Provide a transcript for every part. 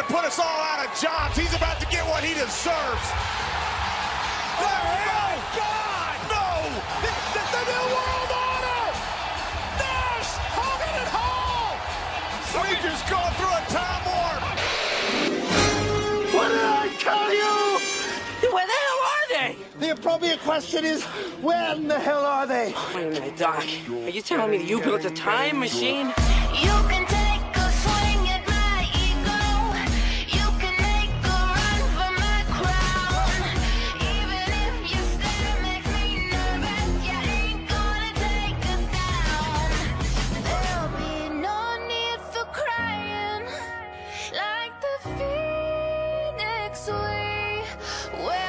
put us all out of jobs. He's about to get what he deserves. Oh, my God! No! The New World Order! Nash, Hogan, and Hall! Fleeger's going through a time warp. What did I tell you? Where the hell are they? The appropriate question is, where in the hell are they? Wait a minute, Doc. Are you telling me that you built a time machine? You can take a swing at my ego. You can make a run for my crown. Even if your stare makes me nervous, you ain't gonna take us down. There'll be no need for crying. Like the phoenix we will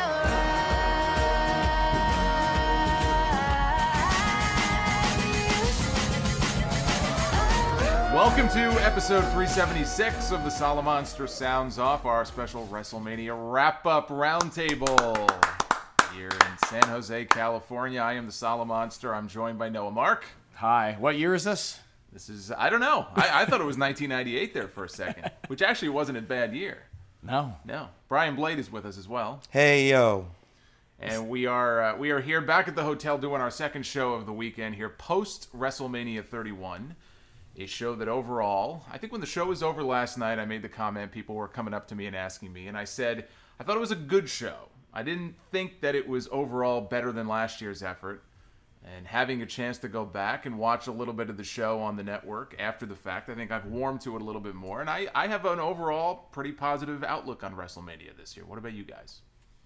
rise. Welcome to episode 376 of the Salamonster Sounds Off, our special WrestleMania wrap-up roundtable here in San Jose, California. I am the Salamonster. I'm joined by Noah Mark. Hi. What year is this? This is, I don't know. I thought it was 1998 there for a second, which actually wasn't a bad year. No. Brian Blade is with us as well. Hey, yo. And we are here back at the hotel doing our second show of the weekend here, post WrestleMania 31. A show that overall, I think when the show was over last night, I made the comment, people were coming up to me and asking me, and I said, I thought it was a good show. I didn't think that it was overall better than last year's effort. And having a chance to go back and watch a little bit of the show on the network after the fact, I think I've warmed to it a little bit more. And I have an overall pretty positive outlook on WrestleMania this year. What about you guys?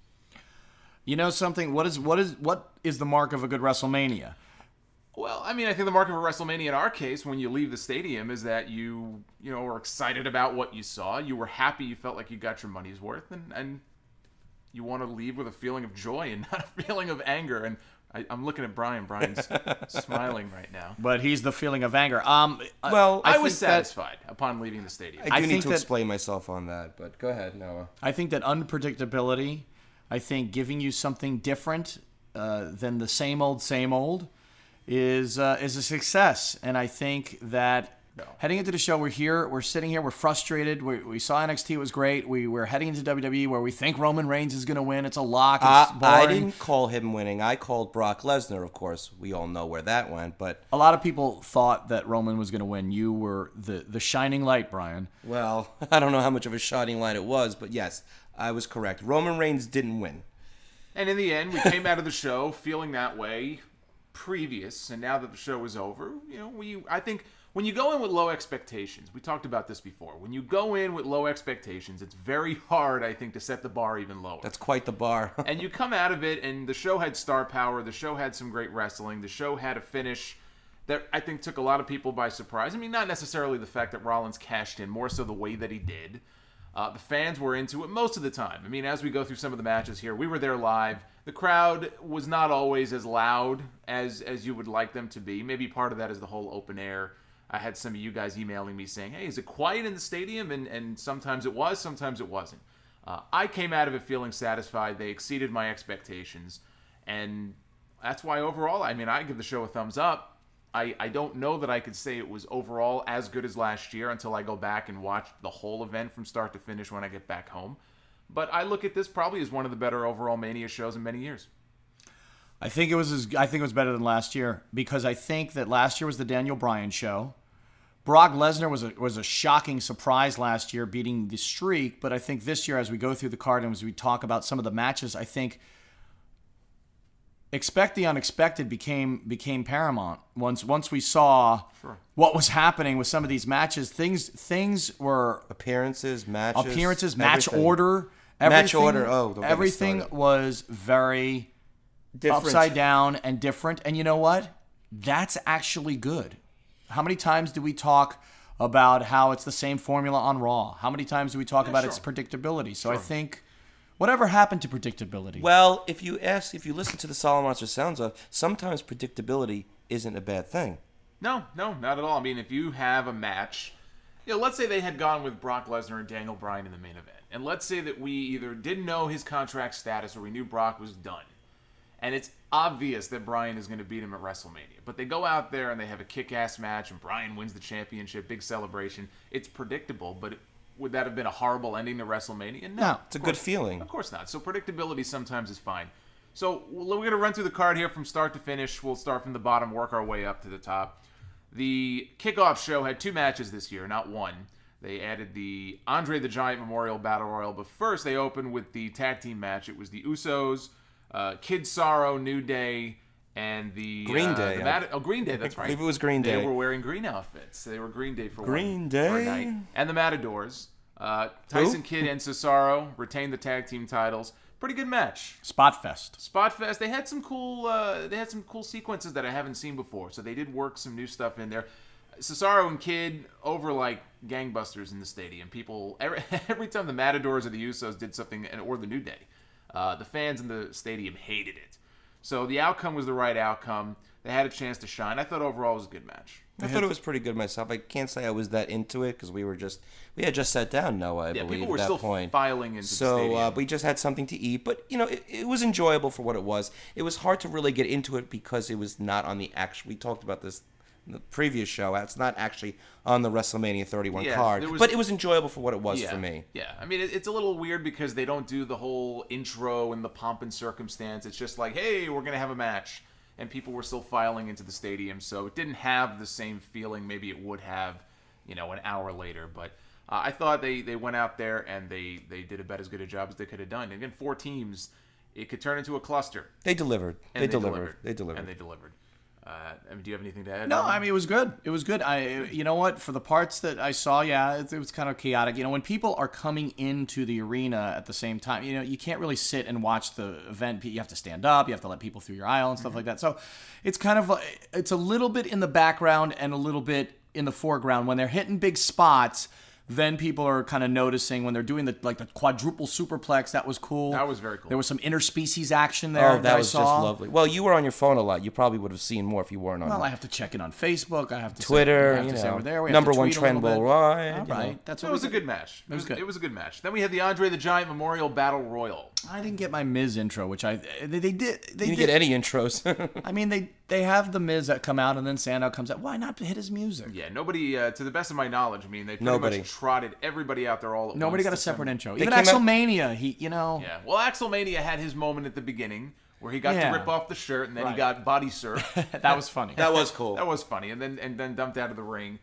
You know something? What is the mark of a good WrestleMania? Well, I mean, I think the mark of a WrestleMania in our case, when you leave the stadium, is that you were excited about what you saw. You were happy. You felt like you got your money's worth, and you want to leave with a feeling of joy and not a feeling of anger. And I'm looking at Brian. Brian's smiling right now. But he's the feeling of anger. Well, I was satisfied upon leaving the stadium. I do need think to that- explain myself on that, but go ahead, Noah. I think that unpredictability, I think giving you something different than the same old, is a success. And I think that heading into the show, we're sitting here, we're frustrated. We saw NXT was great. We're heading into WWE where we think Roman Reigns is going to win. It's a lock. It's boring. I didn't call him winning. I called Brock Lesnar, of course. We all know where that went, but... A lot of people thought that Roman was going to win. You were the shining light, Brian. Well, I don't know how much of a shining light it was, but yes, I was correct. Roman Reigns didn't win. And in the end, we came out of the show feeling that way previous, and now that the show is over, I think when you go in with low expectations, we talked about this before, when you go in with low expectations, it's very hard, I think, to set the bar even lower. That's quite the bar. And you come out of it, and the show had star power, the show had some great wrestling, the show had a finish that I think took a lot of people by surprise. I mean, not necessarily the fact that Rollins cashed in, more so the way that he did. The fans were into it most of the time. I mean, as we go through some of the matches here, we were there live. The crowd was not always as loud as you would like them to be. Maybe part of that is the whole open air. I had some of you guys emailing me saying, hey, is it quiet in the stadium? And sometimes it was, sometimes it wasn't. I came out of it feeling satisfied. They exceeded my expectations. And that's why overall, I mean, I give the show a thumbs up. I don't know that I could say it was overall as good as last year until I go back and watch the whole event from start to finish when I get back home. But I look at this probably as one of the better overall Mania shows in many years. I think it was better than last year because I think that last year was the Daniel Bryan show. Brock Lesnar was a shocking surprise last year, beating the streak. But I think this year, as we go through the card and as we talk about some of the matches, I think expect the unexpected became paramount. Once we saw what was happening with some of these matches, things were Appearances, match everything. order, match order. Oh, everything was very different, upside down and different. And you know what? That's actually good. How many times do we talk about how it's the same formula on Raw? How many times do we talk about its predictability? So I think whatever happened to predictability? Well, if you listen to the Salamonster Sounds Off, sometimes predictability isn't a bad thing. No, not at all. I mean, if you have a match, let's say they had gone with Brock Lesnar and Daniel Bryan in the main event. And let's say that we either didn't know his contract status or we knew Brock was done. And it's obvious that Bryan is going to beat him at WrestleMania. But they go out there and they have a kick-ass match and Bryan wins the championship, big celebration. It's predictable, but would that have been a horrible ending to WrestleMania? No. It's a good feeling. Of course not. So predictability sometimes is fine. So we're going to run through the card here from start to finish. We'll start from the bottom, work our way up to the top. The kickoff show had 2 matches this year, not one. They added the Andre the Giant Memorial Battle Royal, but first they opened with the tag team match. It was the Usos, Kid Sorrow, New Day, and the Green Day. Green Day, that's I right. believe it was Green Day. They were wearing green outfits. They were Green Day for Green for a Day? night. And the Matadors. Tyson Kidd and Cesaro retained the tag team titles. Pretty good match. Spot fest. Spotfest. They had some cool sequences that I haven't seen before. So they did work some new stuff in there. Cesaro and Kidd over like gangbusters in the stadium. People every time the Matadors or the Usos did something, or the New Day, the fans in the stadium hated it. So the outcome was the right outcome. They had a chance to shine. I thought overall it was a good match. I thought it was pretty good myself. I can't say I was that into it because we had just sat down, Noah, I believe, people were at that still point. filing into the stadium. So we just had something to eat, but it was enjoyable for what it was. It was hard to really get into it because it was not on the actual. We talked about this in the previous show. It's not actually on the WrestleMania 31 card, but it was enjoyable for what it was for me. Yeah, I mean, it's a little weird because they don't do the whole intro and the pomp and circumstance. It's just like, hey, we're going to have a match. And people were still filing into the stadium, so it didn't have the same feeling maybe it would have, an hour later. But I thought they went out there and they did about as good a job as they could have done. And again, 4 teams, it could turn into a cluster. They delivered. And They delivered. And they delivered. Do you have anything to add? No, I mean, it was good. It was good. You know what? For the parts that I saw, it was kind of chaotic. When people are coming into the arena at the same time, you can't really sit and watch the event. You have to stand up. You have to let people through your aisle and stuff like that. So it's kind of it's a little bit in the background and a little bit in the foreground. When they're hitting big spots, then people are kind of noticing when they're doing the quadruple superplex. That was cool. That was very cool. There was some interspecies action there. That was I saw. just lovely. Well, you were on your phone a lot. You probably would have seen more if you weren't on. Well, I have to check in on Facebook. I have to Twitter. I have to say we're there. We have number to one tweet a trend little bit. worldwide. All right, that's what It was we a did. good match. It was good. It was a good match. Then we had the Andre the Giant Memorial Battle Royal. I didn't get my Miz intro, which they did. You didn't get any intros. I mean, they have the Miz that come out and then Sandow comes out. Why not hit his music? Yeah, nobody, to the best of my knowledge, I mean, they pretty much trotted everybody out there all at once. Nobody got a to separate some- intro. They Even came out- Axelmania, Yeah, well, Axelmania had his moment at the beginning where he got to rip off the shirt and then he got body surfed. that was funny. That was cool. That was funny, and then dumped out of the ring.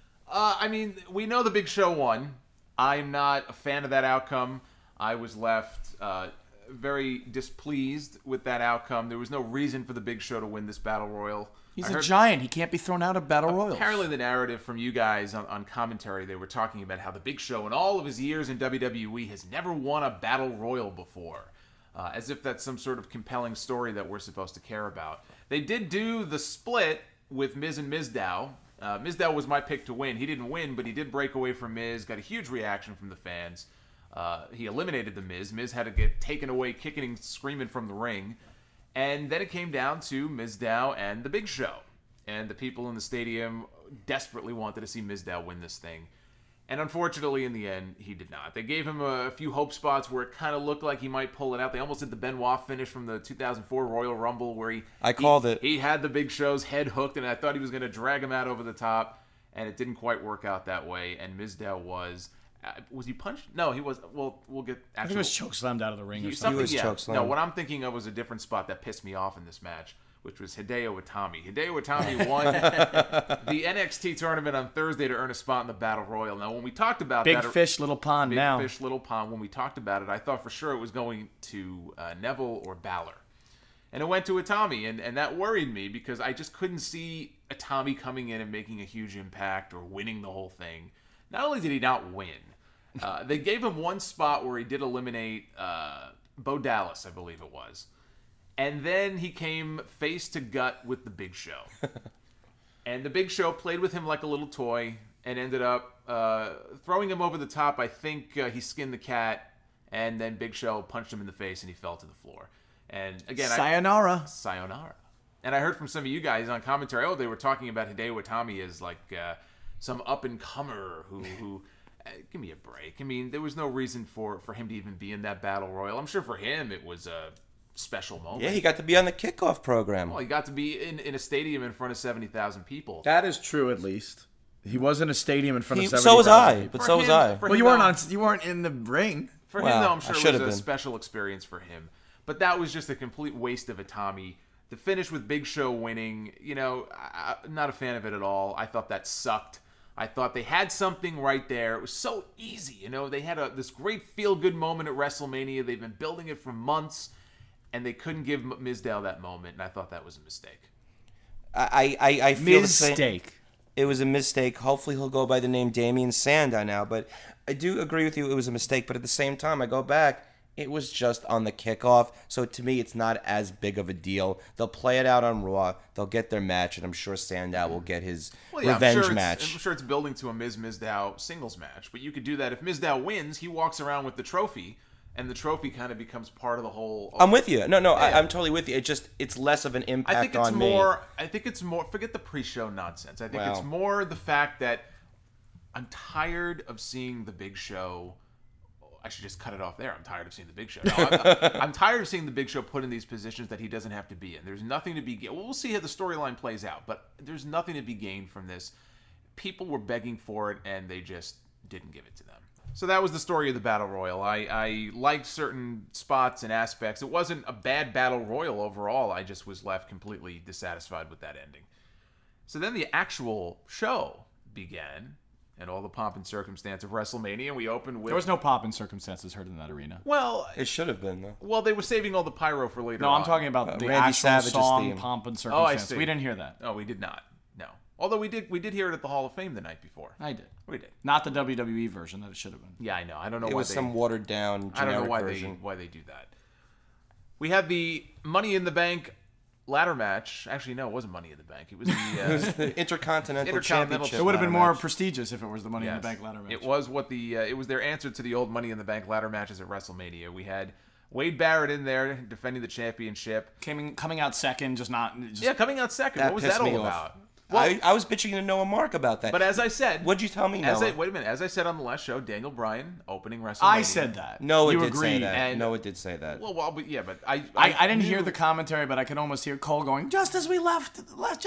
I mean, we know the Big Show won. I'm not a fan of that outcome. I was left very displeased with that outcome. There was no reason for the Big Show to win this Battle Royal. He's I a heard- giant. He can't be thrown out of Battle Royals. Apparently, the narrative from you guys on commentary, they were talking about how the Big Show, in all of his years in WWE, has never won a Battle Royal before. As if that's some sort of compelling story that we're supposed to care about. They did do the split with Miz and Mizdow. Mizdow was my pick to win. He didn't win, but he did break away from Miz. Got a huge reaction from the fans. He eliminated the Miz. Miz had to get taken away, kicking and screaming from the ring. And then it came down to Mizdow and the Big Show. And the people in the stadium desperately wanted to see Mizdow win this thing. And unfortunately, in the end, he did not. They gave him a few hope spots where it kind of looked like he might pull it out. They almost did the Benoit finish from the 2004 Royal Rumble where I called it. He had the Big Show's head hooked, and I thought he was going to drag him out over the top. And it didn't quite work out that way. And Mizdow was he punched? No, he was. Well, we'll get. I think he was chokeslammed out of the ring or He something. was chokeslammed. No, what I'm thinking of was a different spot that pissed me off in this match, which was Hideo Itami. Hideo Itami won the NXT tournament on Thursday to earn a spot in the Battle Royal. Now, when we talked about Big that, fish, little pond Big now. Fish, Little Pond, when we talked about it, I thought for sure it was going to Neville or Balor. And it went to Itami, and that worried me because I just couldn't see Itami coming in and making a huge impact or winning the whole thing. Not only did he not win, they gave him one spot where he did eliminate Bo Dallas, I believe it was. And then he came face to gut with the Big Show. And the Big Show played with him like a little toy and ended up throwing him over the top. I think he skinned the cat, and then Big Show punched him in the face and he fell to the floor. And again, Sayonara. Sayonara. And I heard from some of you guys on commentary, they were talking about Hideo Itami as like some up-and-comer who give me a break. I mean, there was no reason for him to even be in that Battle Royal. I'm sure for him it was a special moment. Yeah, he got to be on the kickoff program. Well, he got to be in a stadium in front of 70,000 people. That is true, at least. He was in a stadium in front of 70,000 So was I, people. but so was I. For Well, him, you weren't though- you weren't in the ring. For Well, him, though, I'm I sure it should was have a been. special experience for him. But that was just a complete waste of a Tommy. The finish with Big Show winning, I'm not a fan of it at all. I thought that sucked. I thought they had something right there. It was so easy. They had this great feel-good moment at WrestleMania. They've been building it for months, and they couldn't give Mizdow that moment, and I thought that was a mistake. I feel the same. Mistake. It was a mistake. Hopefully he'll go by the name Damian Sandow now. But I do agree with you, it was a mistake. But at the same time, I go back, it was just on the kickoff. So to me, it's not as big of a deal. They'll play it out on Raw. They'll get their match, and I'm sure Sandow will get his revenge match. I'm sure it's building to a Mizdow singles match. But you could do that. If Mizdow wins, he walks around with the trophy, and the trophy kind of becomes part of the whole... I'm with you. No, Yeah. I'm totally with you. It's less of an impact I think it's on more. me. I think it's more. Forget the pre-show nonsense. I think Wow. it's more the fact that I'm tired of seeing the Big Show. I should just cut it off there. I'm tired of seeing the Big Show. No, I'm tired of seeing the Big Show put in these positions that he doesn't have to be in. There's nothing to be gained. Well, we'll see how the storyline plays out, but there's nothing to be gained from this. People were begging for it, and they just didn't give it to them. So that was the story of the Battle Royal. I liked certain spots and aspects. It wasn't a bad Battle Royal overall. I just was left completely dissatisfied with that ending. So then the actual show began, and all the pomp and circumstance of WrestleMania. We opened with... There was no pomp and circumstances heard in that arena. Well, It should have been, though. they were saving all the pyro for later No, on. I'm talking about the Randy actual Savage's song, theme. pomp and I circumstance. see. We didn't hear that. Oh, we did not. No. Although we did hear it at the Hall of Fame the night before. I did. We did. Not the WWE version that it should have been. Yeah, I know. I don't know It why was they... some watered down I don't know generic version. why they do that. We had the Money in the Bank ladder match. Actually, no, it wasn't Money in the Bank. It was the Intercontinental Intercontinental Championship. It would have been ladder more match. prestigious if it was the Money in the Yes. Bank ladder match. It was what it was their answer to the old Money in the Bank ladder matches at WrestleMania. We had Wade Barrett in there defending the championship. coming out second, just not. Just, Yeah, coming out second. That What was pissed that all me off. about? Well, I was bitching to Noah Mark about that. but as I said, What'd you tell me, Noah? wait a minute. As I said on the last show, Daniel Bryan opening WrestleMania. I said that. No, it you did say agreed. that. and- No, it did say that. Well, but yeah, but I didn't hear knew- the commentary, but I could almost hear Cole going, just as we left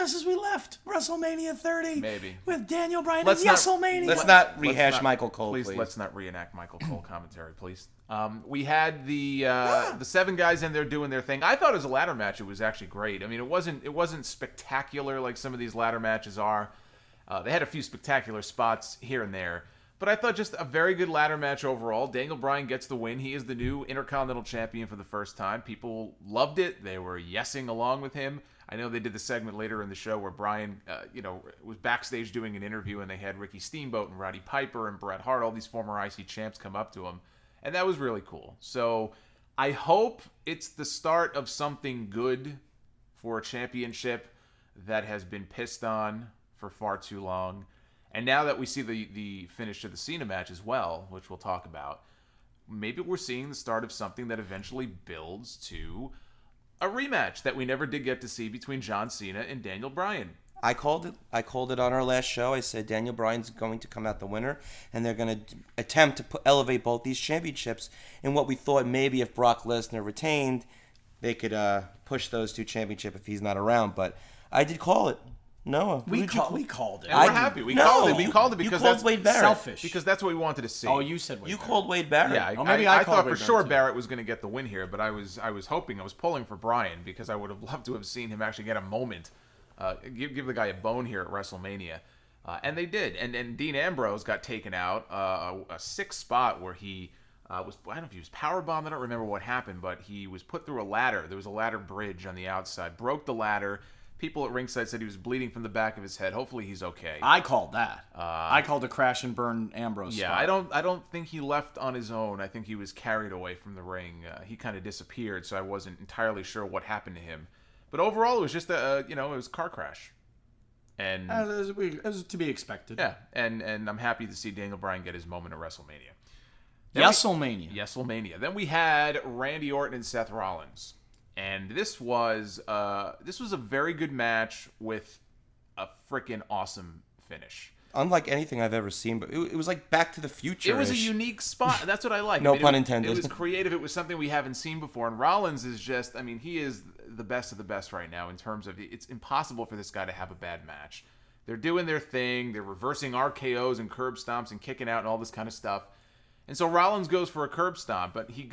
WrestleMania 30. Maybe. With Daniel Bryan Let's and not- WrestleMania. Let's not Let's rehash not- Michael Cole, please. please. Let's not reenact Michael Cole commentary, please. We had the 7 guys in there doing their thing. I thought as a ladder match, it was actually great. I mean, it wasn't spectacular like some of these ladder matches are. They had a few spectacular spots here and there, but I thought just a very good ladder match overall. Daniel Bryan gets the win. He is the new Intercontinental Champion for the first time. People loved it. They were yesing along with him. I know they did the segment later in the show where Bryan, was backstage doing an interview, and they had Ricky Steamboat and Roddy Piper and Bret Hart, all these former IC champs, come up to him, and that was really cool. So I hope it's the start of something good for a championship that has been pissed on for far too long. And now that we see the finish of the Cena match as well, which we'll talk about, maybe we're seeing the start of something that eventually builds to a rematch that we never did get to see between John Cena and Daniel Bryan. I called it on our last show. I said Daniel Bryan's going to come out the winner, and they're going to attempt to elevate both these championships. And what we thought maybe if Brock Lesnar retained, they could push those two championships if he's not around. But I did call it. Noah, we called it. And we're happy. We called it. We called it because you called that's Wade Barrett. selfish. because that's what we wanted to see. Oh, you said Wade You Barrett. called Wade Barrett. Yeah, Oh, maybe I I called thought for Wade sure Barrett, too. Barrett was going to get the win here, but I was pulling for Bryan because I would have loved to have seen him actually get a moment, give the guy a bone here at WrestleMania, and they did. And Dean Ambrose got taken out a 6th spot where he was, I don't know if he was powerbombed. I don't remember what happened, but he was put through a ladder. There was a ladder bridge on the outside, broke the ladder. People at ringside said he was bleeding from the back of his head. Hopefully he's okay. I called that. I called a crash and burn Ambrose. Yeah, spot. I don't think he left on his own. I think he was carried away from the ring. He kind of disappeared, so I wasn't entirely sure what happened to him. But overall, it was just it was a car crash. And As to be expected. yeah, and I'm happy to see Daniel Bryan get his moment at WrestleMania. WrestleMania. WrestleMania. Then we had Randy Orton and Seth Rollins. And this was a very good match with a freaking awesome finish. Unlike anything I've ever seen, but it was like Back to the Future. It was a unique spot. That's what I like. No pun it intended. was creative. It was something we haven't seen before. And Rollins is just, he is the best of the best right now in terms of it's impossible for this guy to have a bad match. They're doing their thing. They're reversing RKOs and curb stomps and kicking out and all this kind of stuff. And so Rollins goes for a curb stomp, but he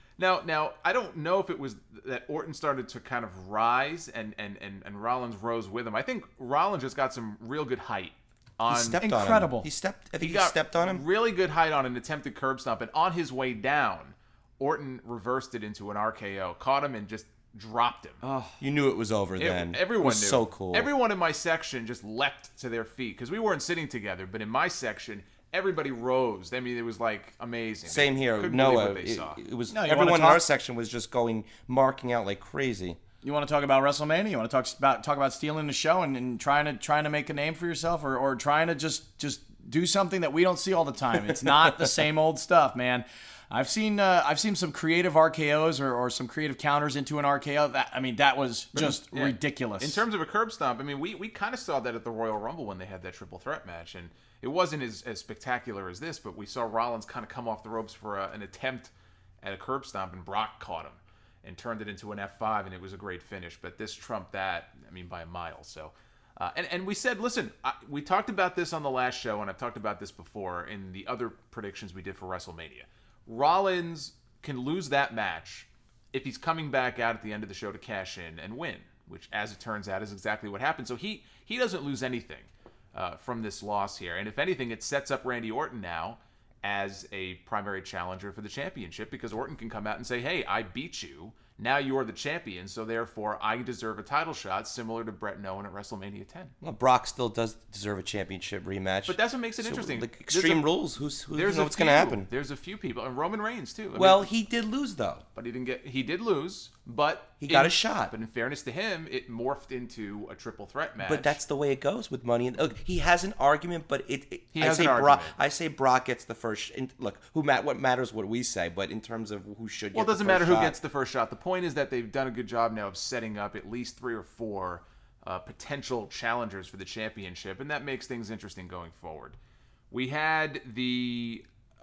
now I don't know if it was that Orton started to kind of rise and Rollins rose with him. I think Rollins just got some real good height. He stepped Incredible. on him. He stepped. I think he got stepped on him. really good height on an attempted curb stomp, and on his way down, Orton reversed it into an RKO, caught him, and just dropped him. You knew it was over then. Everyone it was knew. so cool. Everyone in my section just leapt to their feet because we weren't sitting together. But in my section, everybody rose. I mean, it was like amazing. Same They here. couldn't believe Noah. what they saw. It was No, you everyone wanna in our talk- section was just marking out like crazy. You want to talk about WrestleMania? You want to talk about stealing the show and trying to make a name for yourself, or trying to just do something that we don't see all the time. It's not the same old stuff, man. I've seen some creative RKOs or some creative counters into an RKO. That was just ridiculous. In terms of a curb stomp, I mean, we kind of saw that at the Royal Rumble when they had that triple threat match, and it wasn't as spectacular as this, but we saw Rollins kind of come off the ropes for an attempt at a curb stomp, and Brock caught him and turned it into an F5, and it was a great finish. But this trumped that, I mean, by a mile. So, and we said, listen, we talked about this on the last show, and I've talked about this before in the other predictions we did for WrestleMania. Rollins can lose that match if he's coming back out at the end of the show to cash in and win, which, as it turns out, is exactly what happened. So he doesn't lose anything from this loss here. And if anything, it sets up Randy Orton now as a primary challenger for the championship, because Orton can come out and say, hey, I beat you. Now you are the champion, so therefore I deserve a title shot similar to Bret and Owen at WrestleMania 10. Well, Brock still does deserve a championship rematch. But that's what makes it interesting. Like Extreme Rules. Who There's knows what's going to happen? There's a few people, and Roman Reigns too. I Well, mean, he did lose though. but he did lose, but He got a shot. But in fairness to him, it morphed into a triple threat match. But that's the way it goes with Money. He has an argument, but He has an argument. I say Brock gets the first. Look, what matters what we say, but in terms of who should. Well, it get doesn't the first matter who shot. gets the first shot. The point is that they've done a good job now of setting up at least 3 or 4 potential challengers for the championship, and that makes things interesting going forward. We had the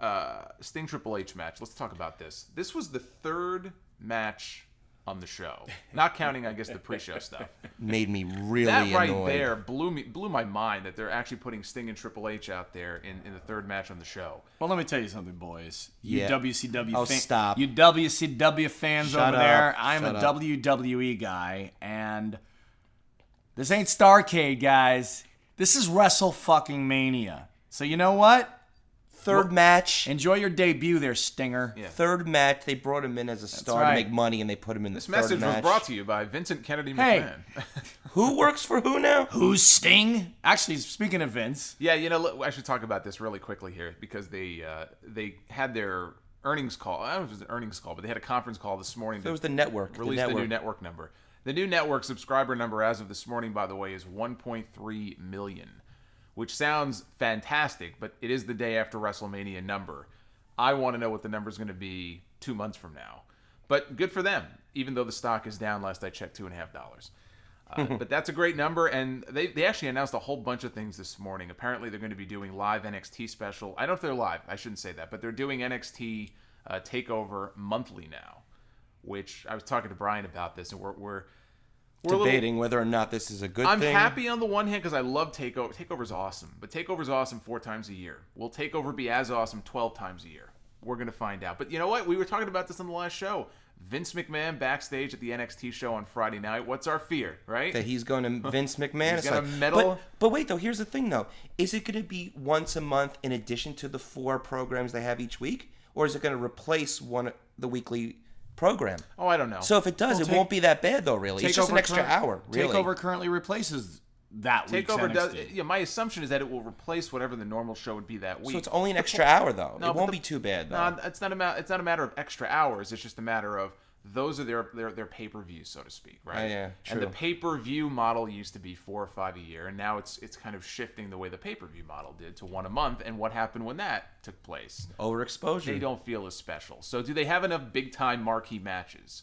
Sting Triple H match. Let's talk about this. This was the 3rd match on the show, not counting, I guess, the pre-show stuff. Made me really That right annoyed. there blew my mind that they're actually putting Sting and Triple H out there in the 3rd match on the show. Well, let me tell you something, boys. You Yeah. WCW Oh, fans, stop. you WCW fans Shut over there. up. I'm Shut a up. WWE guy, and this ain't Starrcade, guys. This is Wrestle fucking Mania. So you know what? Third match. Enjoy your debut there, Stinger. Yeah. Third match. They brought him in as a star right. to make money, and they put him in the This third message match. was brought to you by Vincent Kennedy Hey. McMahon. Who works for who now? Who's Sting? Actually, speaking of Vince, Yeah, you know, I should talk about this really quickly here because they had their earnings call. I don't know if it was an earnings call, but they had a conference call this morning. It was the network. Released the new network number. The new network subscriber number as of this morning, by the way, is 1.3 million, which sounds fantastic, but it is the day after WrestleMania number. I want to know what the number is going to be 2 months from now. But good for them, even though the stock is down. Last I checked, $2.50. But that's a great number, and they actually announced a whole bunch of things this morning. Apparently, they're going to be doing live NXT special. I don't know if they're live. I shouldn't say that, but they're doing NXT Takeover monthly now, which I was talking to Brian about this, and we're Debating whether or not this is a good I'm thing. happy on the one hand because I love Takeover. Takeover's awesome, but Takeover's awesome 4 times a year. Will Takeover be as awesome 12 times a year? We're going to find out. But you know what? We were talking about this on the last show. Vince McMahon backstage at the NXT show on Friday night. What's our fear, right? That he's going to Vince McMahon. He's It's gonna like- meddle. But wait, though, here's the thing, though. Is it going to be once a month in addition to the 4 programs they have each week? Or is it going to replace the weekly program? Oh, I don't know. So if it does, it won't be that bad, though, really. It's just an extra hour, really. Takeover currently replaces that week's Takeover NXT. does. Yeah, my assumption is that it will replace whatever the normal show would be that week. So it's only an extra hour, though. No, It but won't be too bad, though. No, it's not a matter of extra hours. It's just a matter of those are their pay-per-views, so to speak, right? Oh, yeah, And the true. pay-per-view model used to be 4 or 5 a year, and now it's kind of shifting the way the pay-per-view model did to 1 a month. And what happened when that took place? Overexposure. They don't feel as special. So do they have enough big-time marquee matches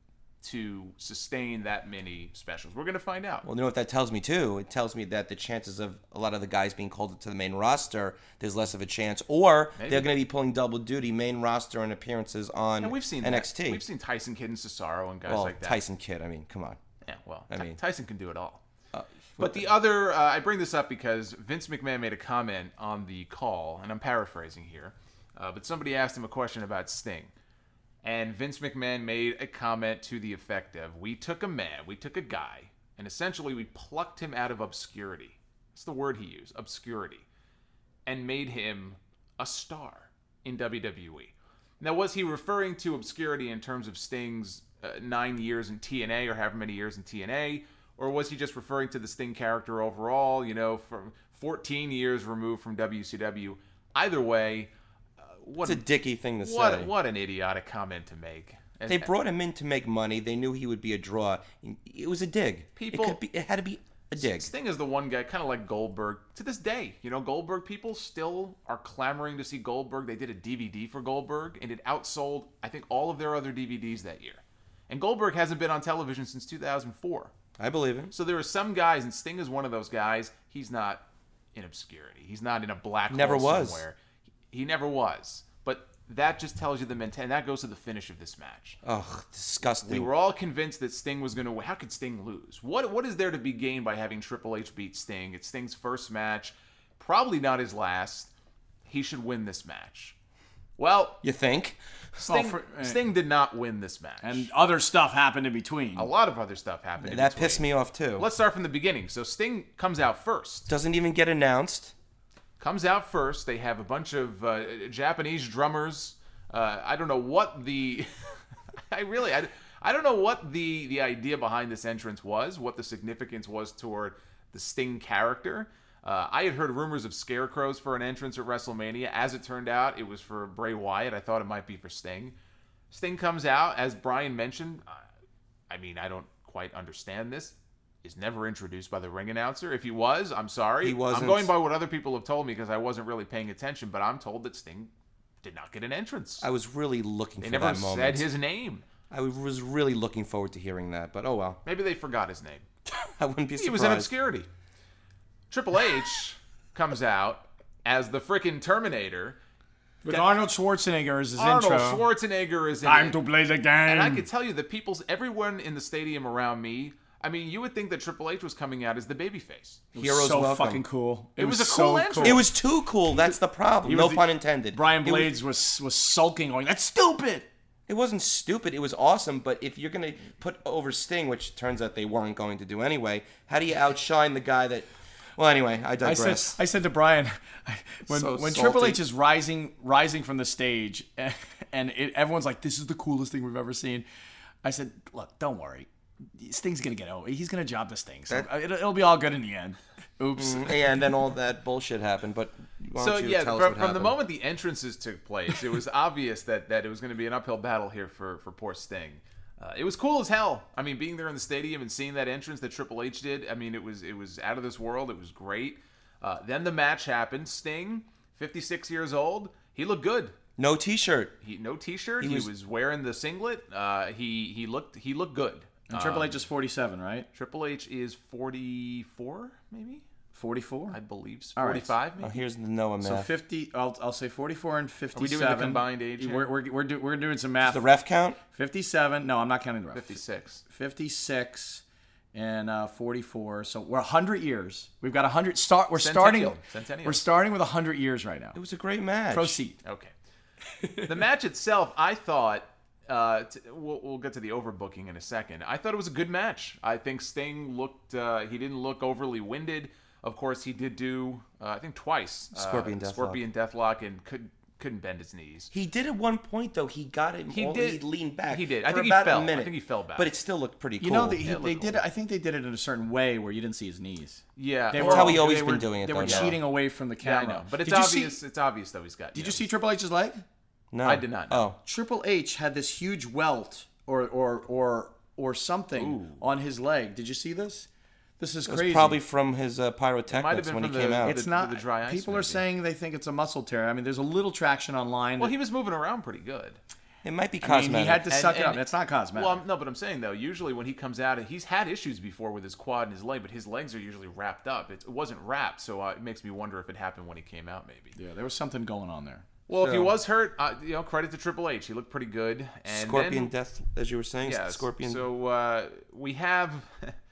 to sustain that many specials? We're going to find out. Well, you know what that tells me, too? It tells me that the chances of a lot of the guys being called to the main roster, there's less of a chance. Or Maybe. they're going to be pulling double duty, main roster and appearances on And we've seen NXT. that. We've seen Tyson Kidd and Cesaro and guys well, like that. Tyson Kidd, I mean, come on. Yeah, well, I mean- Tyson can do it all. But the other, I bring this up because Vince McMahon made a comment on the call, and I'm paraphrasing here, but somebody asked him a question about Sting. And Vince McMahon made a comment to the effect of, we took a guy, and essentially we plucked him out of obscurity. That's the word he used, obscurity. And made him a star in WWE. Now, was he referring to obscurity in terms of Sting's 9 years in TNA or however many years in TNA? Or was he just referring to the Sting character overall, from 14 years removed from WCW? Either way, It's a dicky thing to say. What an idiotic comment to make. They brought him in to make money. They knew he would be a draw. It was a dig. It had to be a dig. Sting is the one guy, kind of like Goldberg, to this day. Goldberg, people still are clamoring to see Goldberg. They did a DVD for Goldberg, and it outsold, I think, all of their other DVDs that year. And Goldberg hasn't been on television since 2004. I believe it. So there are some guys, and Sting is one of those guys. He's not in obscurity. He's not in a black Never hole was. somewhere. He never was. But that just tells you the mentality. And that goes to the finish of this match. Ugh, disgusting. We were all convinced that Sting was going to win. How could Sting lose? What is there to be gained by having Triple H beat Sting? It's Sting's first match. Probably not his last. He should win this match. Well, You think? Sting did not win this match. And other stuff happened in between. a lot of other stuff happened. in That between. pissed me off too. Let's start from the beginning. So Sting comes out first. Doesn't even get announced. Comes out first. They have a bunch of Japanese drummers. I don't know what the... I don't know what the idea behind this entrance was, what the significance was toward the Sting character. I had heard rumors of scarecrows for an entrance at WrestleMania. As it turned out, it was for Bray Wyatt. I thought it might be for Sting. Sting comes out, as Brian mentioned. I don't quite understand this. Is never introduced by the ring announcer. If he was, I'm sorry. He wasn't. I'm going by what other people have told me because I wasn't really paying attention, but I'm told that Sting did not get an entrance. I was really looking They for never that moment. said his name. I was really looking forward to hearing that, but oh well. Maybe they forgot his name. I wouldn't be surprised. He was in obscurity. Triple H comes out as the frickin' Terminator. With Arnold Schwarzenegger as his Arnold intro. Schwarzenegger is in Time it. to play the game. And I could tell you that everyone in the stadium around me, you would think that Triple H was coming out as the babyface. Heroes so welcome. fucking cool. It was a so cool entrance. It was too cool. That's the problem. No pun intended. Brian It was- Blades was sulking, going, "That's stupid." It wasn't stupid. It was awesome. But if you're going to put over Sting, which turns out they weren't going to do anyway, how do you outshine the guy that... Well, anyway, I digress. I said to Brian, when So Triple salty. H is rising from the stage, and everyone's like, "This is the coolest thing we've ever seen," I said, "Look, don't worry, Sting's gonna get over. He's gonna job the Sting. So it'll be all good in the end." Oops. Yeah, and then all that bullshit happened. But why don't you tell us what from the happened? moment the entrances took place, it was obvious that it was going to be an uphill battle here for poor Sting. It was cool as hell. Being there in the stadium and seeing that entrance that Triple H did, it was out of this world. It was great. Then the match happened. Sting, 56 years old, he looked good. No T-shirt. No T-shirt. He was wearing the singlet. He looked good. And Triple H is 47, right? Triple H is 44, maybe. 44. I believe so. All right. 45, maybe. Oh, here's the Noah math. So 50. I'll say 44 and 57. we doing the combined age here? We're doing some math. the ref count? 57. No, I'm not counting the ref. 56. 56 and 44. So we're 100 years. We've got 100. We're Centennial. We're starting with 100 years right now. It was a great match. Proceed. Okay. The match itself, I thought, we'll get to the overbooking in a second. I thought it was a good match. I think Sting he didn't look overly winded. Of course, he did do, I think twice, Scorpion Deathlock, and couldn't bend his knees. He did at one point, though. He got it. He He did. leaned back. He did. for I think he about fell. A minute. I think he fell back. But it still looked pretty cool. You know, they looked did cool. it. I think they did it in a certain way where you didn't see his knees. Yeah. They That's how were- he always they been were- doing it, They though, were yeah. cheating away from the Yeah, I camera. know. But it's Did you see- obvious. It's obvious, though, he's got. Did you see Triple H's leg? No. I did not know. Oh. Triple H had this huge welt or something on his leg. Did you see this? This is It was crazy. probably from his might have pyrotechnics been when he from came out. It's the not. dry ice, people are maybe. saying they think it's a muscle tear. There's a little traction online. Well, he was moving around pretty good. It might be I cosmetic. mean, he had to suck it And- up. It's not cosmetic. Well, no, but I'm saying though, usually when he comes out, he's had issues before with his quad and his leg, but his legs are usually wrapped up. It wasn't wrapped, so it makes me wonder if it happened when he came out, maybe. yeah, there was something going on there. Well, if he So- was hurt, credit to Triple H. He looked pretty good. And Scorpion then, death, as you were saying. yes. Scorpion. So we have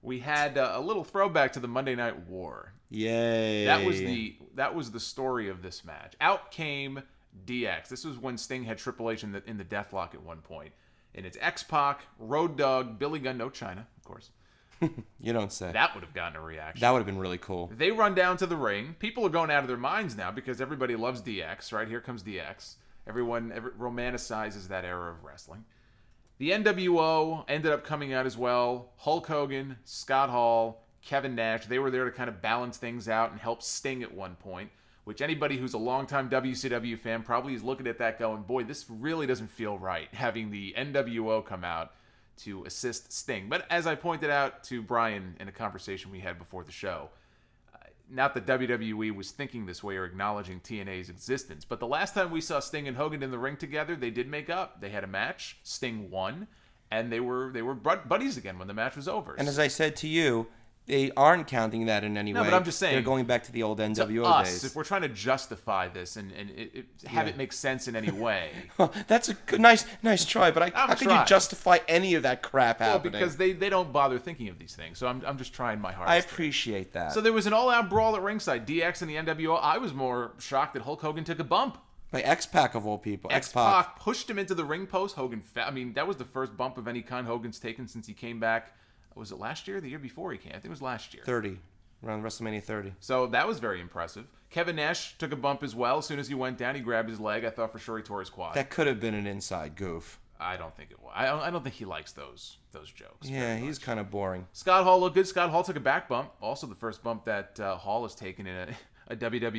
we had a little throwback to the Monday Night War. Yay. That was the story of this match. Out came DX. This was when Sting had Triple H in the Deathlock at one point. And it's X-Pac, Road Dogg, Billy Gunn, no China, of course. You don't say. That would have gotten a reaction. That would have been really cool. They run down to the ring. People are going out of their minds now because everybody loves DX, right? Here comes DX. Everyone romanticizes that era of wrestling. The NWO ended up coming out as well. Hulk Hogan, Scott Hall, Kevin Nash, they were there to kind of balance things out and help Sting at one point, which anybody who's a longtime WCW fan probably is looking at that going, boy, this really doesn't feel right, having the NWO come out to assist Sting. But as I pointed out to Brian in a conversation we had before the show, not that WWE was thinking this way or acknowledging TNA's existence, but the last time we saw Sting and Hogan in the ring together, they did make up. They had a match. Sting won, and they were buddies again when the match was over. And as I said to you, they aren't counting that in any way. No, but I'm just saying, they're going back to the old NWO to us, days. if we're trying to justify this and have it make sense in any way. That's a good, nice try, but how can you justify any of that crap happening? Well, because they don't bother thinking of these things. So I'm just trying my hardest. I appreciate that. So there was an all-out brawl at ringside. DX and the NWO. I was more shocked that Hulk Hogan took a bump. By X-Pac of all people. X-Pac pushed him into the ring post. Hogan, that was the first bump of any kind Hogan's taken since he came back. Was it last year or the year before he came? I think it was last year. 30. Around WrestleMania 30. So that was very impressive. Kevin Nash took a bump as well. As soon as he went down, he grabbed his leg. I thought for sure he tore his quad. That could have been an inside goof. I don't think it was. I don't think he likes those jokes. Yeah, he's kind of boring. Scott Hall looked good. Scott Hall took a back bump. Also the first bump that Hall has taken in a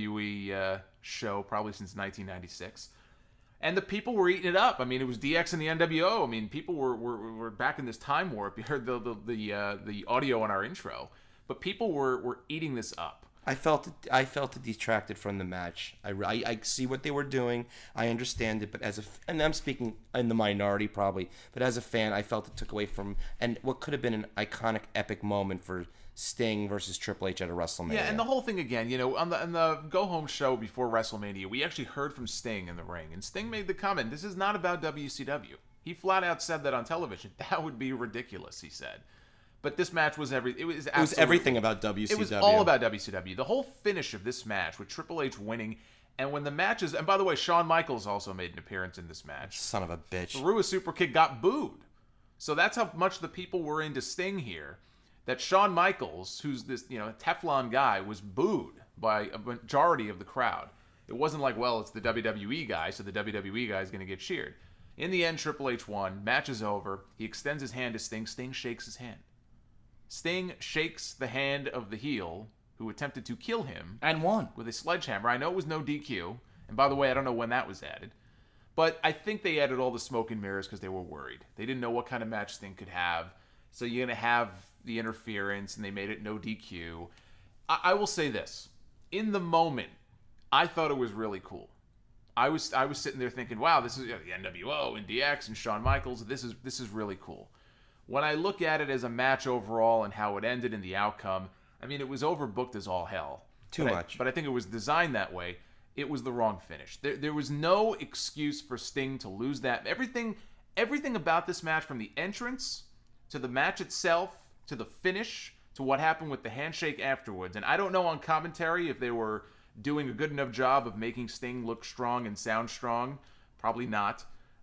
WWE show probably since 1996. And the people were eating it up. I mean, it was DX and the NWO. I mean, people were back in this time warp. You heard the audio on our intro, but people were eating this up. I felt it detracted from the match. I see what they were doing. I understand it, but and I'm speaking in the minority probably, but as a fan, I felt it took away from and what could have been an iconic, epic moment for Sting versus Triple H at a WrestleMania. Yeah, and the whole thing again, on the Go Home show before WrestleMania, we actually heard from Sting in the ring, and Sting made the comment, "This is not about WCW." He flat out said that on television. That would be ridiculous, he said. But this match was it was everything about WCW. It was all about WCW. The whole finish of this match with Triple H winning, and when the matches, and by the way, Shawn Michaels also made an appearance in this match. Son of a bitch. Ruah Superkick got booed. So that's how much the people were into Sting here. That Shawn Michaels, who's this Teflon guy, was booed by a majority of the crowd. It wasn't like, well, it's the WWE guy, so the WWE guy is going to get cheered. In the end, Triple H won. Match is over. He extends his hand to Sting. Sting shakes his hand. Sting shakes the hand of the heel who attempted to kill him. And won. With a sledgehammer. I know it was no DQ. And by the way, I don't know when that was added. But I think they added all the smoke and mirrors because they were worried. They didn't know what kind of match Sting could have. So you're going to have the interference, and they made it no DQ. I will say this. In the moment, I thought it was really cool. I was sitting there thinking, wow, this is the NWO and DX and Shawn Michaels. This is really cool. When I look at it as a match overall and how it ended and the outcome, I mean, it was overbooked as all hell. Too much. But I think it was designed that way. It was the wrong finish. There was no excuse for Sting to lose that. Everything about this match, from the entrance to the match itself to the finish to what happened with the handshake afterwards. And I don't know on commentary if they were doing a good enough job of making Sting look strong and sound strong. Probably not.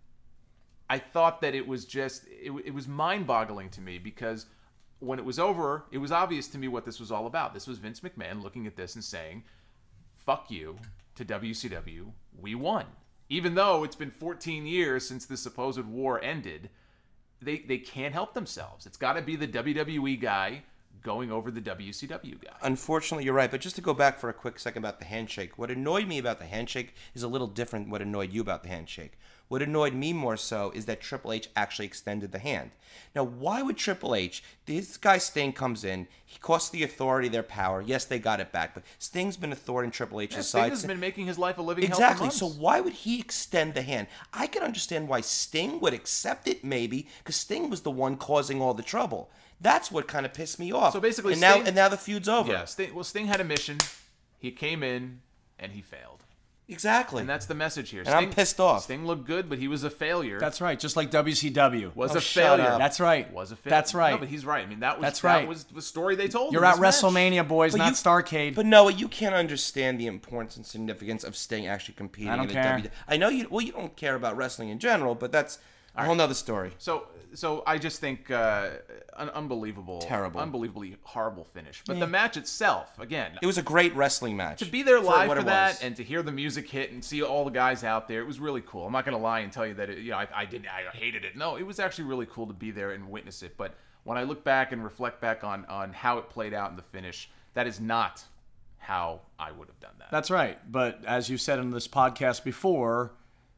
I thought that it was just, it was mind-boggling to me because when it was over, it was obvious to me what this was all about. This was Vince McMahon looking at this and saying, fuck you to WCW, we won. Even though it's been 14 years since the supposed war ended, they can't help themselves. It's got to be the WWE guy going over the WCW guy. Unfortunately, you're right. But just to go back for a quick second about the handshake, what annoyed me about the handshake is a little different than what annoyed you about the handshake. What annoyed me more so is that Triple H actually extended the hand. Now, why would Triple H, this guy Sting comes in, he costs the Authority their power. Yes, they got it back, but Sting's been a thorn in Triple H's side. Sting has been making his life a living hell for Exactly, months. so why would he extend the hand? I can understand why Sting would accept it, maybe, because Sting was the one causing all the trouble. That's what kind of pissed me off. So basically, and now the feud's over. Yeah, Sting had a mission. He came in, and he failed. Exactly. And that's the message here. And I'm pissed off. Sting looked good, but he was a failure. That's right. Just like WCW. Was a shut failure. up. That's right. Was a failure. That's right. No, but he's right. I mean, that That's right. was the story they told. You're in at this match. WrestleMania, boys, But not you- Starrcade. But Noah, you can't understand the importance and significance of Sting actually competing I don't in care. a WWE. I know you. Well, you don't care about wrestling in general, but that's a whole nother story. So I just think an unbelievable, Terrible. unbelievably horrible finish. But the match itself, again, It was a great wrestling match. to be there live what for it that was. and to hear the music hit and see all the guys out there, it was really cool. I'm not gonna lie and tell you that I hated it. No, it was actually really cool to be there and witness it. But when I look back and reflect back on how it played out in the finish, that is not how I would have done that. That's right. But as you said in this podcast before,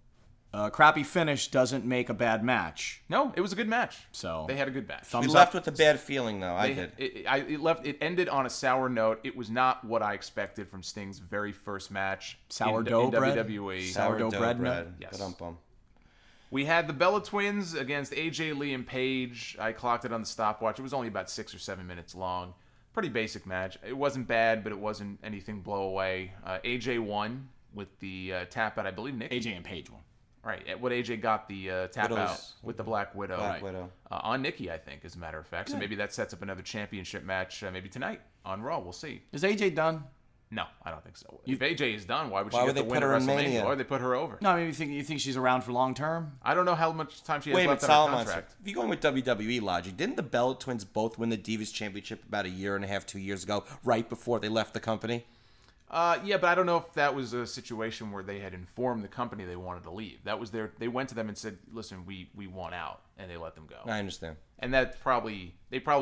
a crappy finish doesn't make a bad match. No, it was a good match. So, they had a good match. we thumbs left up. with a bad feeling, though. I They- did. It ended on a sour note. It was not what I expected from Sting's very first match Sourdough in bread? WWE. Sourdough bread, no? Yes. Ba-dum-bum. We had the Bella Twins against AJ Lee and Paige. I clocked it on the stopwatch. It was only about 6 or 7 minutes long. Pretty basic match. It wasn't bad, but it wasn't anything blow away. AJ won with the tap out, I believe, Nick. AJ and Paige won. Right. What AJ got the tap Widow's- out with the Black Widow. Black Widow. On Nikki, I think, as a matter of fact. So maybe that sets up another championship match maybe tonight on Raw. We'll see. Is AJ done? No, I don't think so. If AJ is done, why would she Why get would the they win put at her in WrestleMania? Mania? Why would they put her over? No, I mean, you think she's around for long term? I don't know how much time she has Wait a left minute, on her Solomon. contract. If you're going with WWE logic, didn't the Bella Twins both win the Divas Championship about a year and a half, 2 years ago, right before they left the company? Yeah, but I don't know if that was a situation where they had informed the company they wanted to leave. That was their. They went to them and said, "Listen, we want out," and they let them go. I understand. And they probably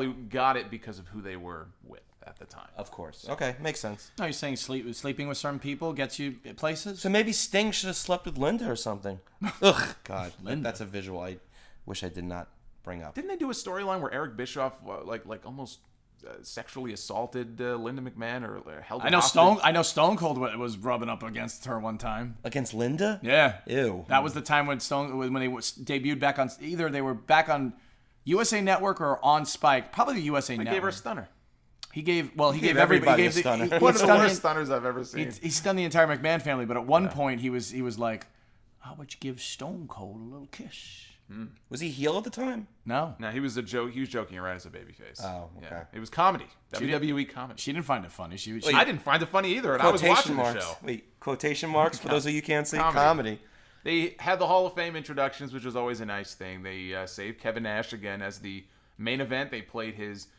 got it because of who they were with at the time. Of course. Okay, makes sense. No, you're saying sleeping with certain people gets you places? So maybe Sting should have slept with Linda or something. Ugh, God, that's a visual I wish I did not bring up. Didn't they do a storyline where Eric Bischoff like almost sexually assaulted Linda McMahon or held her hostage? I know Stone Cold was rubbing up against her one time. Against Linda? Yeah. Ew. That was the time when when they debuted back on, either they were back on USA Network or on Spike. Probably the USA They Network. gave her a stunner. He gave everybody everybody a he stunner. One of the stunned worst the- stunners I've ever seen. he stunned the entire McMahon family, but at one point he was like, "How about you give Stone Cold a little kiss?" Was he heel at the time? No, No, he was a joke. He was joking around as a babyface. Oh, okay. Yeah, it was comedy. WWE comedy. she didn't find it funny. She I didn't find it funny either, and I was Quotation watching marks. the show. Wait, quotation marks for those of you who can't see? Comedy. Comedy. They had the Hall of Fame introductions, which was always a nice thing. They saved Kevin Nash again as the main event. They played his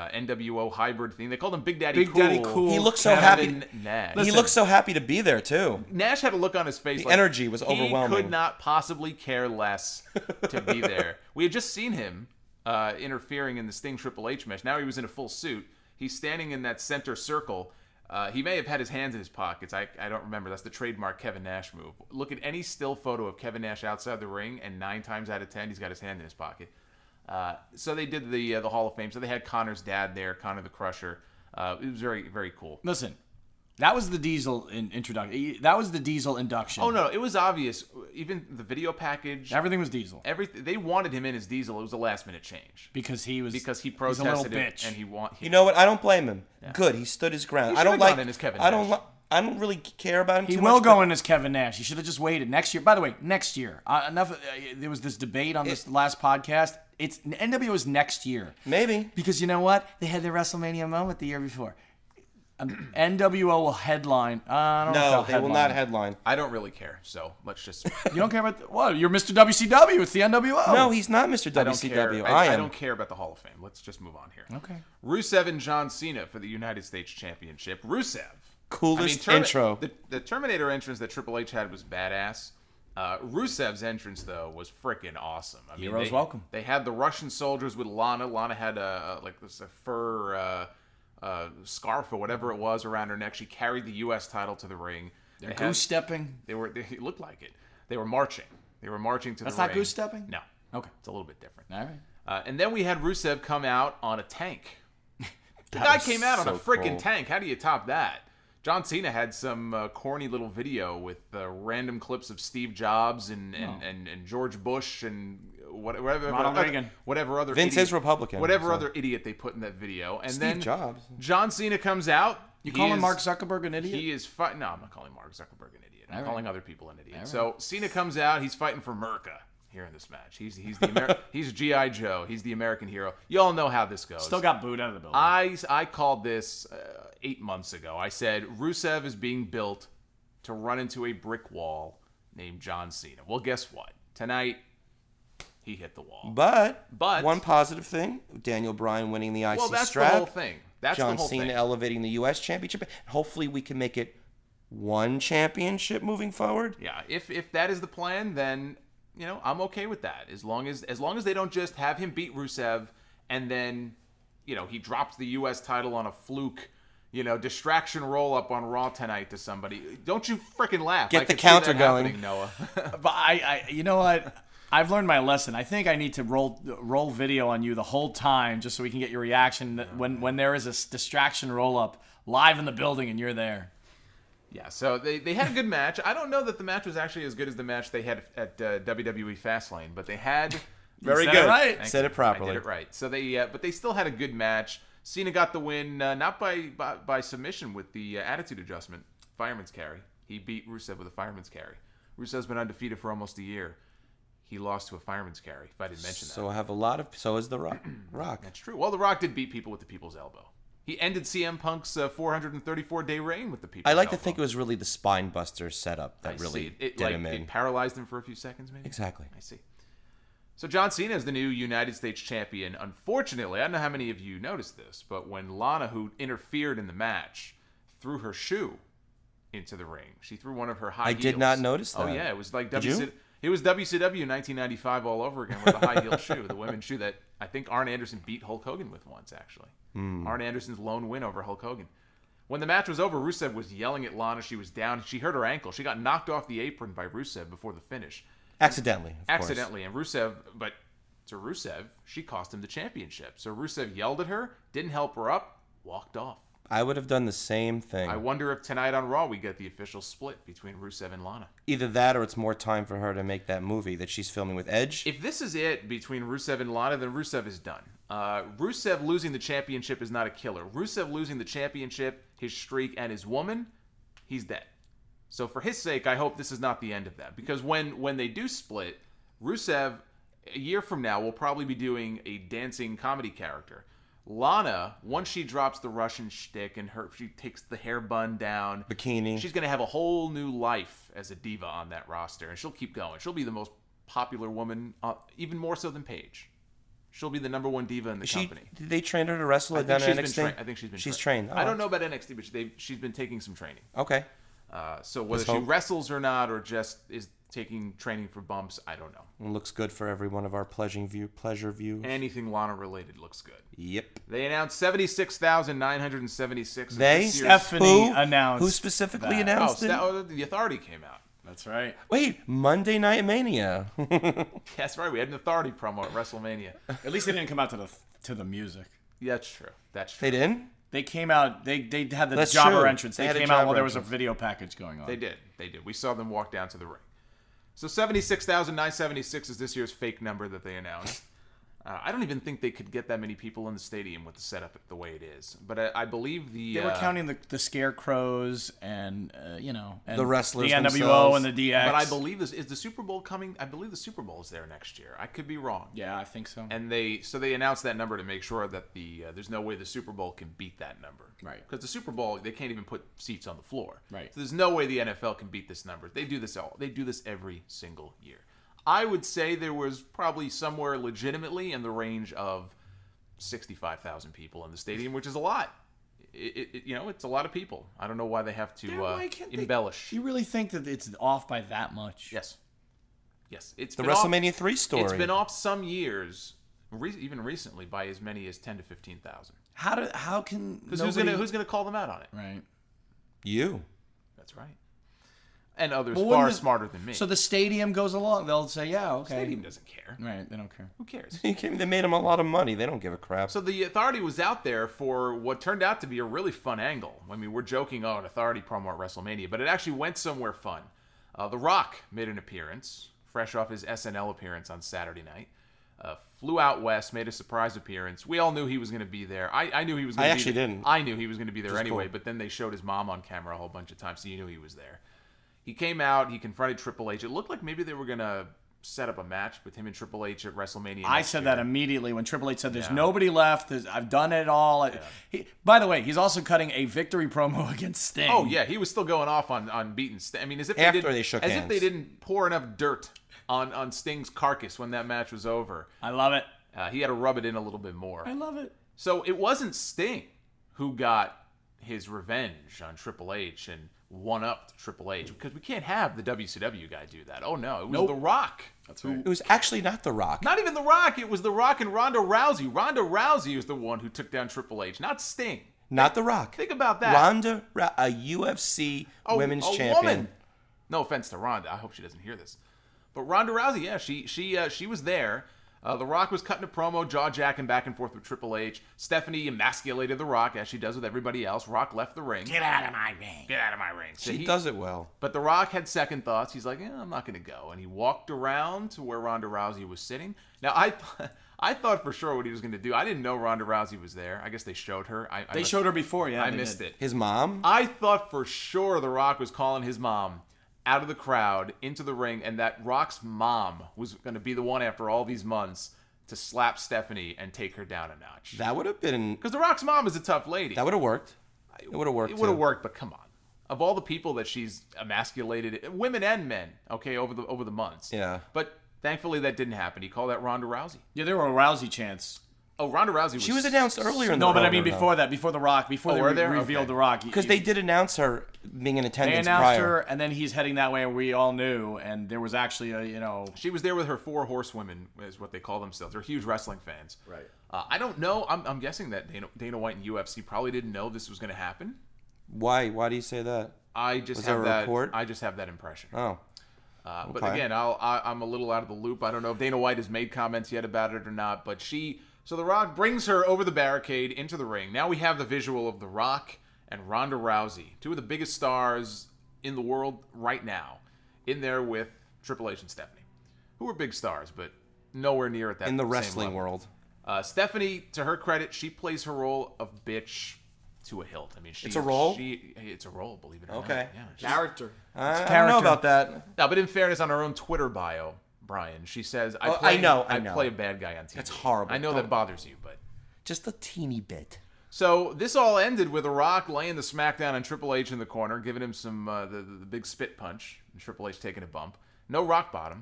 NWO hybrid theme. They called him Big Daddy Big Cool. Daddy Cool. He looked so Kevin happy. Nash. He looked so happy to be there, too. Nash had a look on his face. The energy was He overwhelming. could not possibly care less to be there. We had just seen him interfering in the Sting Triple H match. Now he was in a full suit. He's standing in that center circle. He may have had his hands in his pockets. I don't remember. That's the trademark Kevin Nash move. Look at any still photo of Kevin Nash outside the ring, and 9 times out of 10, he's got his hand in his pocket. So they did the Hall of Fame. So they had Connor's dad there, Connor the Crusher. It was very, very cool. Listen, that was the Diesel introduction. That was the Diesel induction. Oh, no, it was obvious. Even the video package, Everything was Diesel everything, they wanted him in as Diesel. It was a last-minute change. because he He he's a little protested it, bitch. and he You know what? I don't blame him. Good. He stood his ground. He I don't should've gone like. in as Kevin I don't. Nash. I don't really care about him. He too will much, go but in as Kevin Nash. He should have just waited next year. By the way, next year. There was this debate on this last podcast. It's NWO is next year Maybe. because you know what? They had their WrestleMania moment the year before. NWO will headline. I don't know No, if they they'll will not headline. I don't really care, so let's just... You don't care about what? You're Mr. WCW. It's the NWO. No, he's not Mr. I don't care. WCW. I am. don't care about the Hall of Fame. Let's just move on here. Okay. Rusev and John Cena for the United States Championship. Rusev. Coolest intro. The Terminator entrance that Triple H had was badass. Rusev's entrance, though, was freaking awesome. I mean, Heroes welcome. They had the Russian soldiers with Lana. Lana had a fur scarf or whatever it was around her neck. She carried the U.S. title to the ring. They're goose stepping. It looked like it. They were marching. They were marching to That's the ring. not goose stepping? No. Okay. It's a little bit different. All right. And then we had Rusev come out on a tank. The guy came out on a freaking tank. How do you top that? John Cena had some corny little video with random clips of Steve Jobs and George Bush and whatever Ronald Reagan. Whatever other Vince idiot, is Republican, whatever so. other idiot they put in that video. And Steve then Jobs. John Cena comes out You calling Mark Zuckerberg an idiot? He is fighting. No, I'm not calling Mark Zuckerberg an idiot. I'm All right. calling other people an idiot. All So Cena comes out. He's fighting for Merca here in this match. He's the he's G.I. Joe. He's the American hero. You all know how this goes. Still got booed out of the building. I called this 8 months ago. I said Rusev is being built to run into a brick wall named John Cena. Well, guess what? Tonight, he hit the wall. But But- one positive thing: Daniel Bryan winning the IC Well, that's strap. the whole thing. That's John the whole Cena thing. elevating the U.S. Championship. Hopefully, we can make it one championship moving forward. Yeah, if that is the plan, then I'm okay with that. As long as they don't just have him beat Rusev and then he drops the U.S. title on a fluke, distraction roll up on Raw tonight to somebody. Don't you freaking laugh! Get I the could see that counter going. happening, Noah. But you know what? I've learned my lesson. I think I need to roll video on you the whole time just so we can get your reaction when there is a distraction roll up live in the building and you're there. Yeah, so they had a good match. I don't know that the match was actually as good as the match they had at WWE Fastlane, but they had Very said good. it right. Thank Said you. it properly. I did it right. So but they still had a good match. Cena got the win, not by submission with the attitude adjustment, fireman's carry. He beat Rusev with a fireman's carry. Rusev's been undefeated for almost a year. He lost to a fireman's carry. If I didn't mention that. So I have a lot of. So is the Rock. That's true. Well, The Rock did beat people with the people's elbow. He ended CM Punk's 434-day reign with the people's I like elbow. to think it was really the spine buster setup that I really see. It did him in. It paralyzed him for a few seconds, maybe? Exactly. I see. So John Cena is the new United States champion. Unfortunately, I don't know how many of you noticed this, but when Lana, who interfered in the match, threw her shoe into the ring, she threw one of her high heels. I did not notice Oh, that. yeah. It was like Did you? It was WCW 1995 all over again with the high heel shoe, the women's shoe that I think Arn Anderson beat Hulk Hogan with once, actually. Arn Anderson's lone win over Hulk Hogan. When the match was over, Rusev was yelling at Lana. She was down. She hurt her ankle. She got knocked off the apron by Rusev before the finish. Accidentally. Of course. Accidentally. And Rusev, but to Rusev, she cost him the championship. So Rusev yelled at her, didn't help her up, walked off. I would have done the same thing. I wonder if tonight on Raw we get the official split between Rusev and Lana. Either that or it's more time for her to make that movie that she's filming with Edge. If this is it between Rusev and Lana, then Rusev is done. Rusev losing the championship is not a killer. Rusev losing the championship, his streak, and his woman, he's dead. So for his sake, I hope this is not the end of that. Because when they do split, Rusev, a year from now, will probably be doing a dancing comedy character. Lana, once she drops the Russian shtick and she takes the hair bun down, Bikini. she's going to have a whole new life as a diva on that roster, and she'll keep going. She'll be the most popular woman, even more so than Paige. She'll be the number one diva in the company. Did they train her to wrestle I down think at she's been NXT? I think she's been She's trained. trained. I don't know about NXT, but she's been taking some training. Okay. So whether Let's she hope. wrestles or not, or just is taking training for bumps, I don't know. It looks good for every one of our pleasure views. Anything Lana related looks good. Yep. They announced 76,976. They? This year's- Stephanie announced. Who specifically that. announced it? The Authority came out. That's right. Wait, Monday Night Mania. That's right. We had an Authority promo at WrestleMania. At least they didn't come out to the music. Yeah, that's true. That's true. They didn't? They came out. They had the That's jobber true. entrance. They They had a came out jobber while there was a entrance. video package going on. They did. We saw them walk down to the ring. So 76,976 is this year's fake number that they announced. I don't even think they could get that many people in the stadium with the setup the way it is. But I believe the They were counting the scarecrows and and The wrestlers the NWO themselves. and the DX. But I believe this is the Super Bowl coming. I believe the Super Bowl is there next year. I could be wrong. Yeah, I think so. And they announced that number to make sure that there's no way the Super Bowl can beat that number. Right. Because the Super Bowl, they can't even put seats on the floor. Right. So there's no way the NFL can beat this number. They do this every single year. I would say there was probably somewhere legitimately in the range of 65,000 people in the stadium, which is a lot. It's a lot of people. I don't know why they have to Why can't they- embellish. You really think that it's off by that much? Yes. It's The been off- WrestleMania 3 story. It's been off some years, even recently, by as many as 10 to 15,000. How can Because nobody... who's gonna call them out on it? Right. You. That's right. And others Well, far wouldn't the- smarter than me. So the stadium goes along. They'll say, yeah, okay. stadium doesn't care. Right. They don't care. Who cares? They made him a lot of money. They don't give a crap. So the Authority was out there for what turned out to be a really fun angle. I mean, we're joking, an Authority promo at WrestleMania, but it actually went somewhere fun. The Rock made an appearance, fresh off his SNL appearance on Saturday night. flew out west, made a surprise appearance. We all knew he was going to be there. I knew he was going to be actually there. didn't. I knew he was going to be there anyway, cool. but then they showed his mom on camera a whole bunch of times, so you knew he was there. He came out, he confronted Triple H. It looked like maybe they were going to set up a match with him and Triple H at WrestleMania. I next said year. that immediately when Triple H said, "There's Yeah. nobody left. I've done it all." By the way, he's also cutting a victory promo against Sting. Oh yeah, he was still going off on beating Sting. I mean, as if After they they shook as hands. if they didn't pour enough dirt on Sting's carcass when that match was over. I love it. He had to rub it in a little bit more. I love it. So it wasn't Sting who got his revenge on Triple H and one-upped Triple H, because we can't have the WCW guy do that. Oh no, it was The Rock. That's right. It was actually not The Rock. Not even The Rock. It was The Rock and Ronda Rousey. Ronda Rousey was the one who took down Triple H, not Sting. Not The Rock. Think about that. A UFC women's a champion. Woman. No offense to Ronda. I hope she doesn't hear this. But Ronda Rousey, yeah, she was there. The Rock was cutting a promo, jaw-jacking back and forth with Triple H. Stephanie emasculated The Rock, as she does with everybody else. Rock left the ring. Get out of my ring. Get out of my ring. So She does it well. But The Rock had second thoughts. He's like, I'm not going to go. And he walked around to where Ronda Rousey was sitting. Now, I thought for sure what he was going to do. I didn't know Ronda Rousey was there. I guess they showed her. They showed her before, yeah. I they missed did. it. His mom? I thought for sure The Rock was calling his mom out of the crowd into the ring, and that Rock's mom was going to be the one after all these months to slap Stephanie and take her down a notch. That would have been... Because The Rock's mom is a tough lady. That would have worked. It would have worked, It would have too. worked, but come on. Of all the people that she's emasculated, women and men, okay, over the months. Yeah. But thankfully that didn't happen. He called that Ronda Rousey. Yeah, there were Rousey chants. Oh, Ronda Rousey She was announced earlier in the No, but I mean program, before that, before The Rock, before they were there? revealed Okay. The Rock. Because they did announce her being in They attendance announced prior. her, and then he's heading that way, and we all knew, and there was actually a, She was there with her 4 horsewomen, is what they call themselves. They're huge wrestling fans. Right. I don't know. I'm guessing that Dana White and UFC probably didn't know this was going to happen. Why? Why do you say that? I just Was there have a that. report? I just have that impression. Oh. But Okay. again, I'm a little out of the loop. I don't know if Dana White has made comments yet about it or not. But so The Rock brings her over the barricade into the ring. Now we have the visual of The Rock and Ronda Rousey, two of the biggest stars in the world right now, in there with Triple H and Stephanie, who are big stars, but nowhere near at that In the same wrestling level. world. Stephanie, to her credit, she plays her role of bitch to a hilt. I mean, It's a role? It's a role, believe it or Okay. not. Yeah, she's- character. I don't character. know about that. No, but in fairness, on her own Twitter bio, Brian, she says, Oh, I know. play a bad guy on TV. That's horrible. I know that Don't- bothers you, but... Just a teeny bit. So this all ended with The Rock laying the smackdown on Triple H in the corner, giving him some the big spit punch, and Triple H taking a bump. No rock bottom.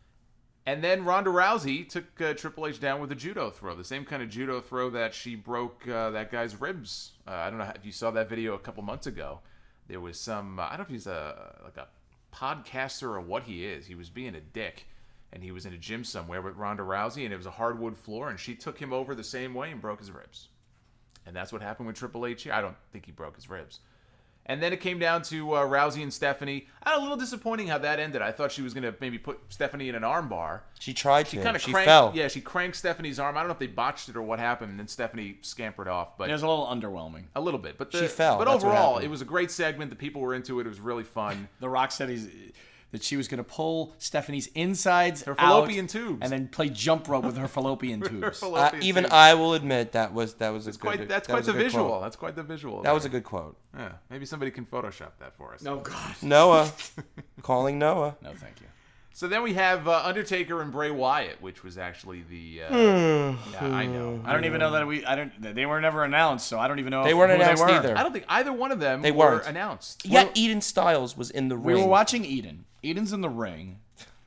And then Ronda Rousey took Triple H down with a judo throw, the same kind of judo throw that she broke that guy's ribs. I don't know if you saw that video a couple months ago. There was some, I don't know if he's a podcaster or what he is. He was being a dick, and he was in a gym somewhere with Ronda Rousey, and it was a hardwood floor, and she took him over the same way and broke his ribs. And that's what happened with Triple H here. I don't think he broke his ribs. And then it came down to Rousey and Stephanie. A little disappointing how that ended. I thought she was going to maybe put Stephanie in an arm bar. She tried She to. kind of She cranked. fell. Yeah, she cranked Stephanie's arm. I don't know if they botched it or what happened. And then Stephanie scampered off, but It was a little underwhelming. a little bit. But She fell. But That's what overall, happened. it was a great segment. The people were into it. It was really fun. The Rock said that she was going to pull Stephanie's insides Her out fallopian tubes. and then play jump rope with her fallopian Her tubes. fallopian Even tubes. I will admit that was a good. Quite, that's that quite was a the good visual. quote. That's quite the visual. That was a good quote. Yeah, maybe somebody can Photoshop that for us. Oh, God. Noah, calling Noah. No, thank you. So then we have Undertaker and Bray Wyatt, which was actually the. Yeah, I know. I don't even know that they were never announced, so I don't even know They if, weren't who announced they were. either. I don't think either one of them They were weren't. announced. Yet Eden Styles was in the We ring. were watching Eden. Eden's in the ring.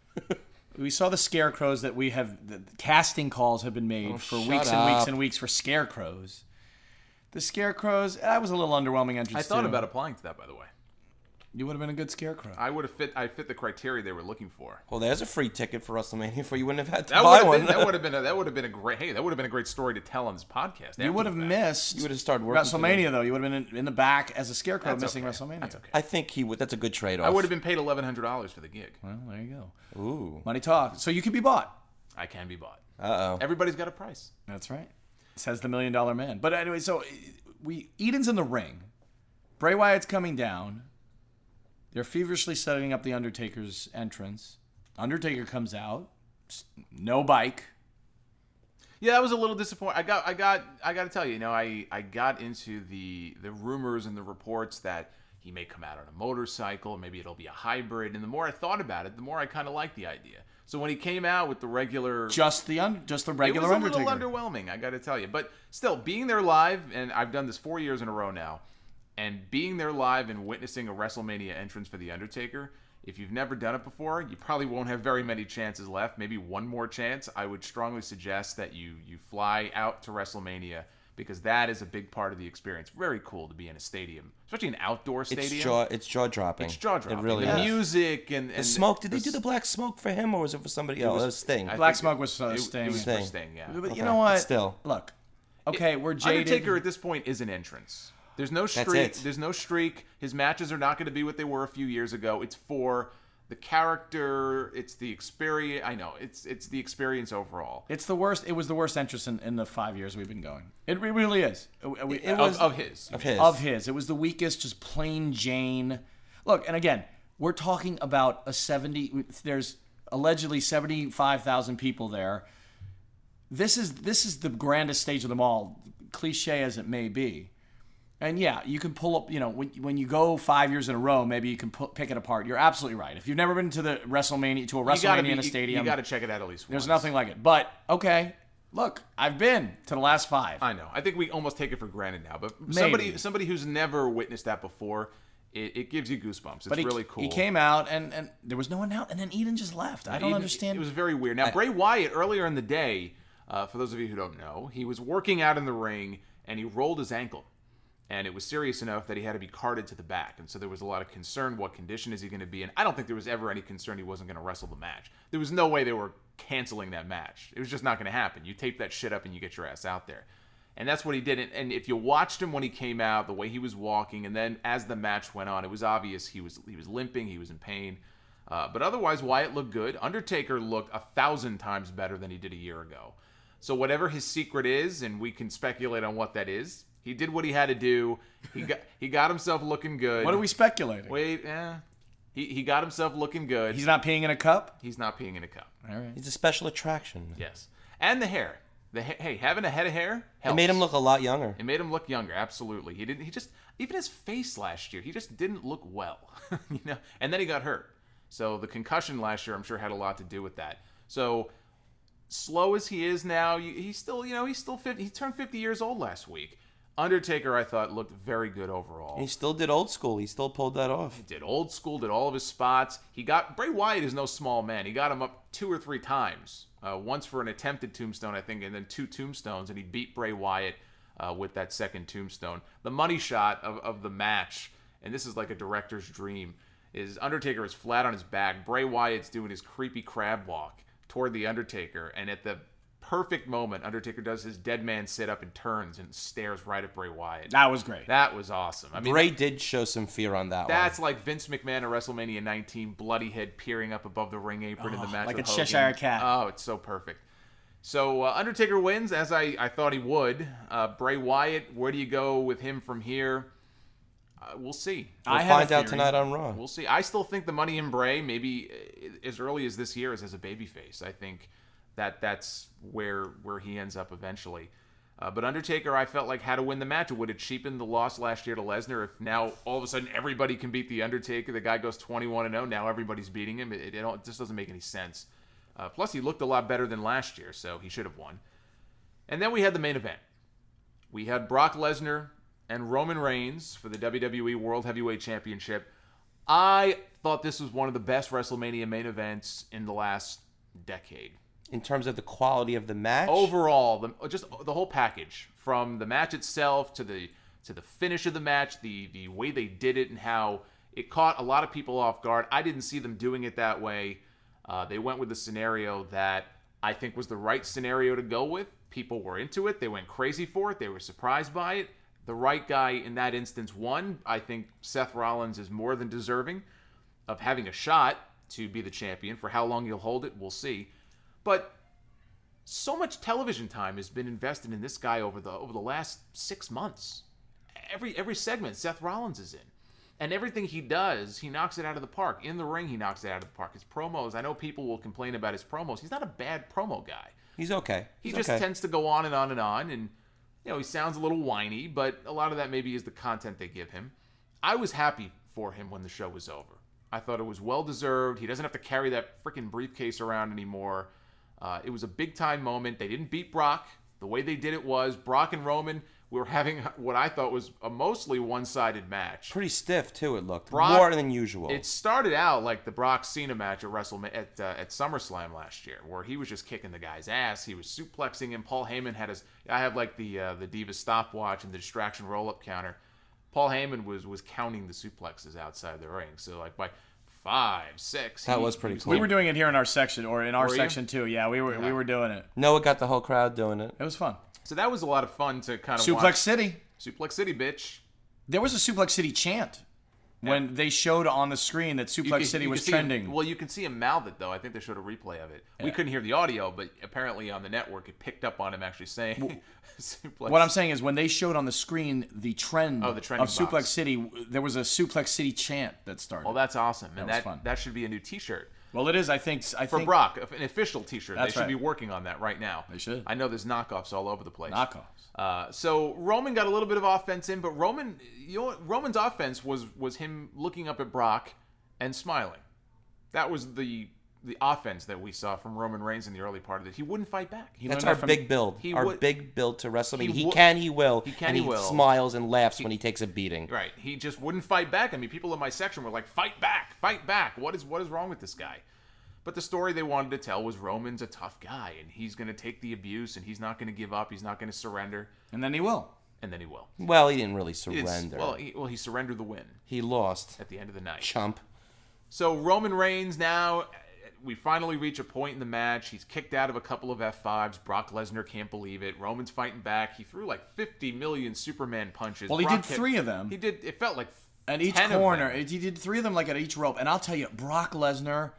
We saw the scarecrows that we have. The casting calls have been made for shut weeks and weeks up. and weeks for scarecrows. The scarecrows. That was a little underwhelming entrance. I thought too. about applying to that, by the way. You would have been a good scarecrow. I would have fit. I fit the criteria they were looking for. Well, there's a free ticket for WrestleMania for you wouldn't have had to That buy would one. have been. That would have been a great. Hey, that would have been a great story to tell on this podcast. You would have missed. You would have started working WrestleMania though. You would have been in the back as a scarecrow That's missing okay. WrestleMania. That's okay. I think he would. That's a good trade-off. I would have been paid $1,100 for the gig. Well, there you go. Ooh. Money talk. So you can be bought. I can be bought. Uh-oh. Everybody's got a price. That's right. Says the $1 Million Man. But anyway, so Eden's in the ring. Bray Wyatt's coming down. They're feverishly setting up the Undertaker's entrance. Undertaker comes out. No bike. Yeah, that was a little disappointing. I got to tell you, I got into the rumors and the reports that he may come out on a motorcycle, maybe it'll be a hybrid. And the more I thought about it, the more I kind of liked the idea. So when he came out with the regular, just the regular Undertaker, it was a little underwhelming, I got to tell you. But still, being there live, and I've done this 4 years in a row now, and being there live and witnessing a WrestleMania entrance for the Undertaker. If you've never done it before, you probably won't have very many chances left. Maybe one more chance. I would strongly suggest that you fly out to WrestleMania because that is a big part of the experience. Very cool to be in a stadium, especially an outdoor stadium. It's jaw-dropping. It's jaw-dropping. It really the is. music and The smoke. Did they do the black smoke for him, or was it for somebody else? It was Sting. Black smoke was It Sting. was Sting. for Sting, yeah. But you Okay, know what? but still. Look. Okay, we're jaded. Undertaker at this point is an entrance. There's no streak. it. There's no streak. His matches are not going to be what they were a few years ago. It's for the character. It's the experience. I know. It's the experience overall. It's the worst. It was the worst entrance in the 5 years we've been going. It really is. It was Of his. Of his. It was the weakest, just plain Jane. Look, and again, we're talking about there's allegedly 75,000 people there. This is the grandest stage of them all, cliche as it may be. And yeah, you can pull up, when you go 5 years in a row, maybe you can pick it apart. You're absolutely right. If you've never been to a WrestleMania in a stadium, You got to check it out at least once. there's nothing like it. But, okay, look, I've been to the last 5. I know. I think we almost take it for granted now. But Maybe. somebody who's never witnessed that before, it gives you goosebumps. It's really cool. He came out, and there was no one out, and then Eden just left. I don't understand. It was very weird. Now, Bray Wyatt, earlier in the day, for those of you who don't know, he was working out in the ring, and he rolled his ankle. And it was serious enough that he had to be carted to the back. And so there was a lot of concern, what condition is he going to be in? I don't think there was ever any concern he wasn't going to wrestle the match. There was no way they were canceling that match. It was just not going to happen. You tape that shit up and you get your ass out there. And that's what he did. And if you watched him when he came out, the way he was walking, and then as the match went on, it was obvious he was limping, he was in pain. But otherwise, Wyatt looked good. Undertaker looked 1,000 times better than he did a year ago. So whatever his secret is, and we can speculate on what that is, he did what he had to do. He got himself looking good. What are we speculating? Wait, he got himself looking good. He's not peeing in a cup? He's not peeing in a cup. All right. He's a special attraction. Yes. And the hair. Hey, having a head of hair helps. It made him look a lot younger. It made him look younger, absolutely. Even his face last year, he just didn't look well. And then he got hurt. So the concussion last year, I'm sure, had a lot to do with that. So slow as he is now, he's still 50. He turned 50 years old last week. Undertaker, I thought, looked very good overall. And he still did old school. He still pulled that off. He did old school, did all of his spots. Bray Wyatt is no small man. He got him up 2 or 3 times. Once for an attempted tombstone, I think, and then 2 tombstones, and he beat Bray Wyatt with that second tombstone. The money shot of the match, and this is like a director's dream, is Undertaker is flat on his back. Bray Wyatt's doing his creepy crab walk toward the Undertaker, and at the perfect moment, Undertaker does his dead man sit up and turns and stares right at Bray Wyatt. That was great. That was awesome. I mean, Bray did show some fear on that one. that's like Vince McMahon at WrestleMania 19, bloody head peering up above the ring apron in the match like with a Hogan. Cheshire cat. Oh, it's so perfect. So Undertaker wins, as I thought he would. Bray Wyatt, where do you go with him from here? We'll see. We'll find out tonight on Raw. We'll see. I still think the Money in Bray, maybe as early as this year, is as a babyface. I think that's where he ends up eventually. But Undertaker, I felt like, had to win the match. It would have cheapened the loss last year to Lesnar if now all of a sudden everybody can beat the Undertaker. The guy goes 21-0. Now everybody's beating him. It just doesn't make any sense. Plus, he looked a lot better than last year, so he should have won. And then we had the main event. We had Brock Lesnar and Roman Reigns for the WWE World Heavyweight Championship. I thought this was one of the best WrestleMania main events in the last decade. In terms of the quality of the match? Overall, just the whole package, from the match itself to the finish of the match, the way they did it and how it caught a lot of people off guard. I didn't see them doing it that way. They went with the scenario that I think was the right scenario to go with. People were into it. They went crazy for it. They were surprised by it. The right guy in that instance won. I think Seth Rollins is more than deserving of having a shot to be the champion. For how long he'll hold it, we'll see. But so much television time has been invested in this guy over the last 6 months. Every segment Seth Rollins is in. And everything he does, he knocks it out of the park. In the ring, he knocks it out of the park. His promos, I know people will complain about his promos. He's not a bad promo guy. He's okay. He He's just okay. tends to go on and on and on. And, he sounds a little whiny, but a lot of that maybe is the content they give him. I was happy for him when the show was over. I thought it was well-deserved. He doesn't have to carry that freaking briefcase around anymore. It was a big-time moment. They didn't beat Brock. The way they did it was Brock and Roman were having what I thought was a mostly one-sided match. Pretty stiff, too, it looked. Brock- More than usual. It started out like the Brock Cena match at at SummerSlam last year, where he was just kicking the guy's ass. He was suplexing him. Paul Heyman had I have like the Divas stopwatch and the distraction roll-up counter. Paul Heyman was counting the suplexes outside the ring. So like by 5, 6. That was pretty cool. We were doing it here in our section, or in our Were you? section too. Yeah, we were doing it. Noah got the whole crowd doing it. It was fun. So that was a lot of fun to kind of Suplex watch. City. Suplex City, bitch. There was a Suplex City chant when they showed on the screen that Suplex City was see trending. Him, well, you can see him mouth it, though. I think they showed a replay of it. We couldn't hear the audio, but apparently on the network it picked up on him actually saying Suplex. What I'm saying is when they showed on the screen the trend Oh, the trending of Suplex box. City, there was a Suplex City chant that started. Well, that's awesome. And was that fun. that should be a new T-shirt. Well, it is. I think For Brock, an official T-shirt. That's They should right. be working on that right now. They should. I know there's knockoffs all over the place. Knockoffs. So Roman got a little bit of offense in, but Roman's offense was him looking up at Brock and smiling. That was the offense that we saw from Roman Reigns in the early part of it. He wouldn't fight back. That's learned our that from- big build. He Our would- big build to WrestleMania. He would- can, he will. He can, and he will. smiles and laughs when he takes a beating. Right. He just wouldn't fight back. I mean, people in my section were like, fight back, fight back. What is wrong with this guy? But the story they wanted to tell was Roman's a tough guy, and he's going to take the abuse, and he's not going to give up. He's not going to surrender, And then he will. and then he will. Well, he didn't really It's- surrender. he surrendered the win He lost. at the end of the night. Chump. So Roman Reigns now, we finally reach a point in the match. He's kicked out of a couple of F5s. Brock Lesnar can't believe it. Roman's fighting back. He threw like 50 million Superman punches. Well, he Brock did 3 of them. He did. It felt like At each 10 of corner. them. He did 3 of them like at each rope. And I'll tell you, Brock Lesnar,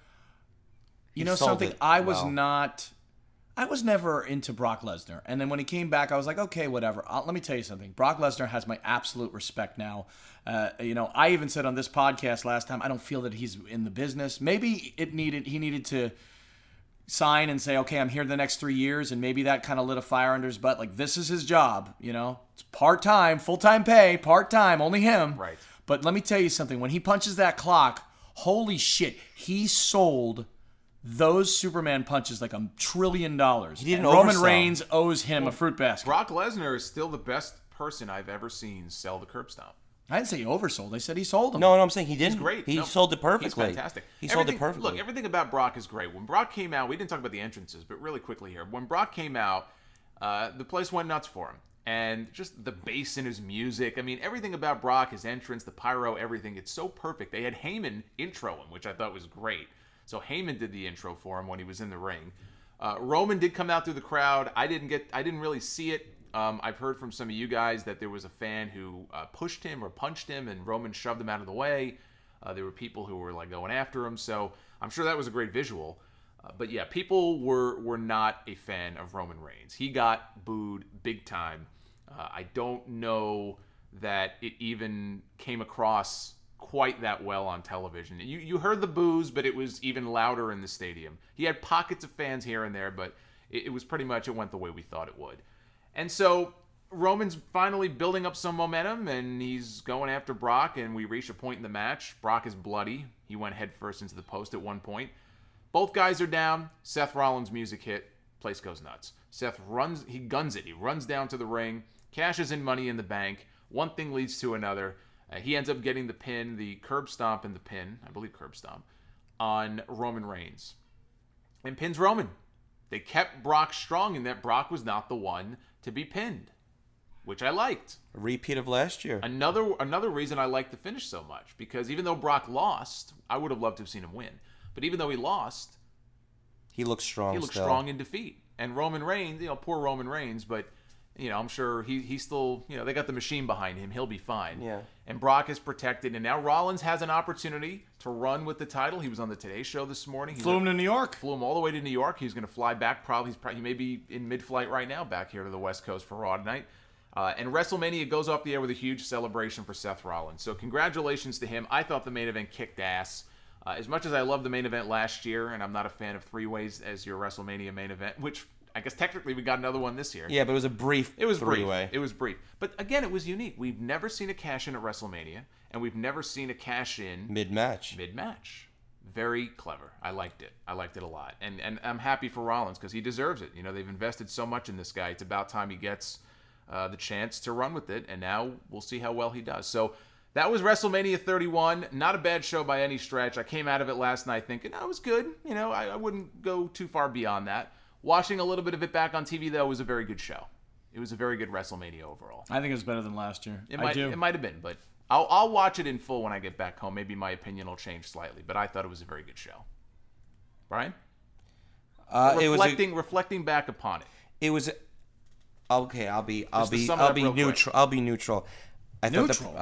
you know sold something? it I was never into Brock Lesnar. And then when he came back, I was like, okay, whatever. Let me tell you something. Brock Lesnar has my absolute respect now. I even said on this podcast last time, I don't feel that he's in the business. Maybe he needed to sign and say, okay, I'm here the next 3 years, and maybe that kind of lit a fire under his butt. Like, this is his job, It's part-time, full-time pay, part-time, only him. Right. But let me tell you something. When he punches that clock, holy shit, he sold those Superman punches like $1 trillion. He didn't And Roman oversell. Reigns owes him a fruit basket. Brock Lesnar is still the best person I've ever seen sell the curb stomp. I didn't say he oversold. I said he sold them. No, I'm saying he didn't. He's great. He No, sold it perfectly. He's fantastic. He sold it Everything- perfectly. Look, everything about Brock is great. When Brock came out, we didn't talk about the entrances, but really quickly here. When Brock came out, the place went nuts for him. And just the bass in his music. I mean, everything about Brock, his entrance, the pyro, everything, it's so perfect. They had Heyman intro him, which I thought was great. So Heyman did the intro for him when he was in the ring. Roman did come out through the crowd. I didn't really see it. I've heard from some of you guys that there was a fan who pushed him or punched him, and Roman shoved him out of the way. There were people who were like going after him, so I'm sure that was a great visual. But yeah, people were not a fan of Roman Reigns. He got booed big time. I don't know that it even came across quite that well on television. You heard the boos, but it was even louder in the stadium. He had pockets of fans here and there, but it was pretty much, it went the way we thought it would. And so Roman's finally building up some momentum, and he's going after Brock, and we reach a point in the match. Brock is bloody. He went headfirst into the post at one point. Both guys are down. Seth Rollins' music hit. Place goes nuts. Seth runs, he guns it. He runs down to the ring, cashes in Money in the Bank. One thing leads to another. He ends up getting the pin, the curb stomp and the pin, I believe curb stomp, on Roman Reigns. And pins Roman. They kept Brock strong in that Brock was not the one to be pinned, which I liked. A repeat of last year. Another reason I like the finish so much, because even though Brock lost, I would have loved to have seen him win. But even though he lost, He looks strong. he looked still. strong in defeat. And Roman Reigns, poor Roman Reigns, but I'm sure he's still, they got the machine behind him. He'll be fine. Yeah. And Brock is protected. And now Rollins has an opportunity to run with the title. He was on the Today Show this morning. Flew him to New York. Flew him all the way to New York. He's going to fly back. He may be in mid-flight right now back here to the West Coast for Raw tonight. And WrestleMania goes off the air with a huge celebration for Seth Rollins. So congratulations to him. I thought the main event kicked ass. As much as I loved the main event last year, and I'm not a fan of three-ways as your WrestleMania main event, which I guess technically we got another one this year. Yeah, but it was a brief three-way. It was brief. But again, it was unique. We've never seen a cash-in at WrestleMania, and we've never seen a cash-in Mid-match. Very clever. I liked it. I liked it a lot. And I'm happy for Rollins because he deserves it. You know, they've invested so much in this guy. It's about time he gets the chance to run with it, and now we'll see how well he does. So that was WrestleMania 31. Not a bad show by any stretch. I came out of it last night thinking, it was good. You know, I wouldn't go too far beyond that. Watching a little bit of it back on TV, though, was a very good show. It was a very good WrestleMania overall. I think it was better than last year. It might have been, but I'll watch it in full when I get back home. Maybe my opinion will change slightly, but I thought it was a very good show. Brian? Reflecting back upon it. It was okay. I'll be neutral. I'll be neutral. Neutral?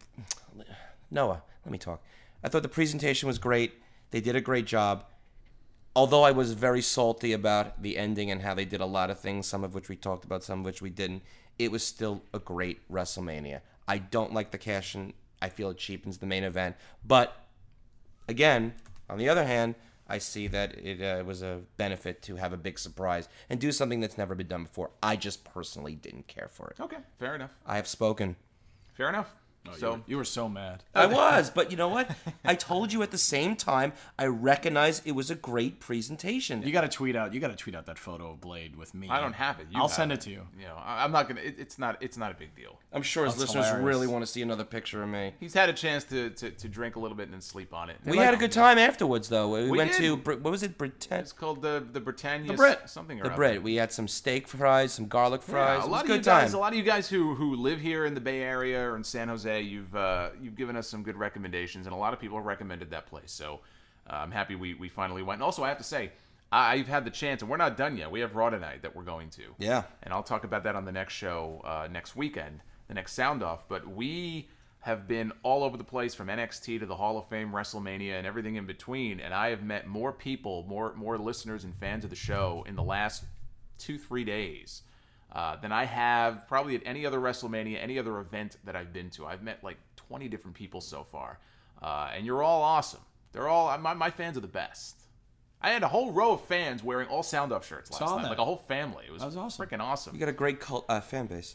Noah, let me talk. I thought the presentation was great. They did a great job. Although I was very salty about the ending and how they did a lot of things, some of which we talked about, some of which we didn't, it was still a great WrestleMania. I don't like the cash-in. I feel it cheapens the main event. But, again, on the other hand, I see that it was a benefit to have a big surprise and do something that's never been done before. I just personally didn't care for it. Okay, fair enough. I have spoken. Fair enough. So you were so mad. I was, but you know what? I told you at the same time. I recognize it was a great presentation. You got to tweet out. You got to tweet out that photo of Blade with me. I don't have it. I'll send it to you. You know, I'm not gonna. It's not a big deal. I'm sure his listeners hilarious. really want to see another picture of me. He's had a chance to drink a little bit and then sleep on it. We had a good time afterwards, though. We went did. to what was it? It's called the Britannia. The Brit. Something or The other. Brit. We had some steak fries, some garlic fries. Yeah, It was a good time. A lot of you guys who live here in the Bay Area or in San Jose, you've given us some good recommendations, and a lot of people recommended that place. So I'm happy we finally went. And also, I have to say, I've had the chance, and we're not done yet. We have Raw tonight that we're going to. Yeah. And I'll talk about that on the next show next weekend, the next Sound Off. But we have been all over the place from NXT to the Hall of Fame, WrestleMania, and everything in between. And I have met more people, more listeners and fans of the show in the last 2-3 days than I have probably at any other WrestleMania, any other event that I've been to. I've met like 20 different people so far, and you're all awesome. They're all my fans are the best. I had a whole row of fans wearing all Sound Off shirts last night, like a whole family. It was awesome. Freaking awesome. You got a great fan base.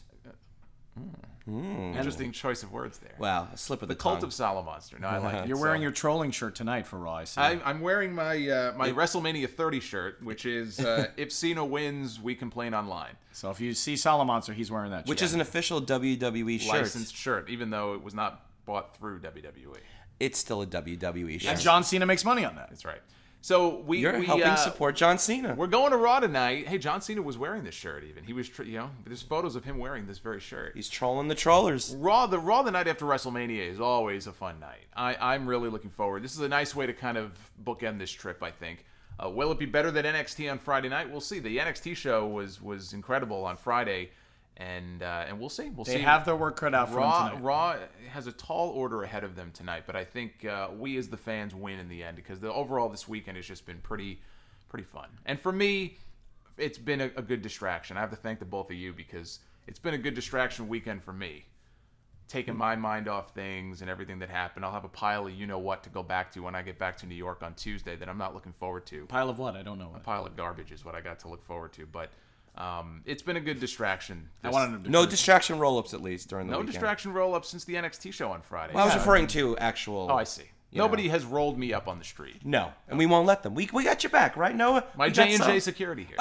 Interesting choice of words there. Wow, a slip of the Cult tongue. of Salamonster. No, I like it. You're wearing your trolling shirt tonight for Raw. I see. I'm wearing my WrestleMania 30 shirt, which is if Cena wins, we complain online. So if you see Salamonster, he's wearing that. Which shirt. is an official WWE shirt. Licensed shirt, even though it was not bought through WWE. It's still a WWE shirt. And John Cena makes money on that. That's right. So You're helping support John Cena. We're going to Raw tonight. Hey, John Cena was wearing this shirt. Even he was, there's photos of him wearing this very shirt. He's trolling the trollers. Raw the night after WrestleMania is always a fun night. I'm really looking forward. This is a nice way to kind of bookend this trip, I think. Will it be better than NXT on Friday night? We'll see. The NXT show was incredible on Friday, and we'll see. They have their work cut out for them tonight. Raw has a tall order ahead of them tonight, but I think we as the fans win in the end because overall this weekend has just been pretty fun. And for me, it's been a good distraction. I have to thank the both of you because it's been a good distraction weekend for me. Taking my mind off things and everything that happened. I'll have a pile of you-know-what to go back to when I get back to New York on Tuesday that I'm not looking forward to. Pile of what? I don't know. A pile of garbage is what I got to look forward to. But it's been a good distraction. No distraction roll-ups, at least, during the weekend. No distraction roll-ups since the NXT show on Friday. Well, I was referring to actual... Oh, I see. Nobody has rolled me up on the street. No, and we won't let them. We got your back, right, Noah? My J&J security here.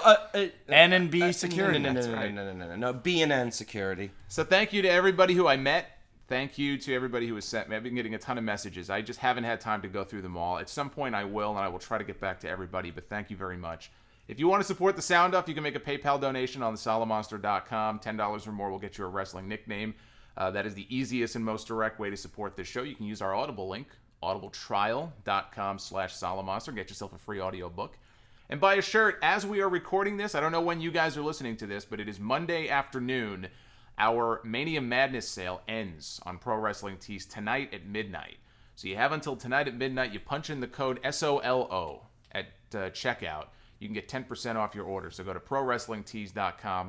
N&B security. No, B&N security. So thank you to everybody who I met. Thank you to everybody who has sent me. I've been getting a ton of messages. I just haven't had time to go through them all. At some point I will, and I will try to get back to everybody, but thank you very much. If you want to support the Sound Off, you can make a PayPal donation on thesalamonster.com. $10 or more will get you a wrestling nickname. That is the easiest and most direct way to support this show. You can use our Audible link, audibletrial.com/Salamonster. Get yourself a free audiobook. And buy a shirt. As we are recording this, I don't know when you guys are listening to this, but it is Monday afternoon. Our Mania Madness sale ends on Pro Wrestling Tees tonight at midnight. So you have until tonight at midnight. You punch in the code SOLO at checkout. You can get 10% off your order. So go to ProWrestlingTees.com.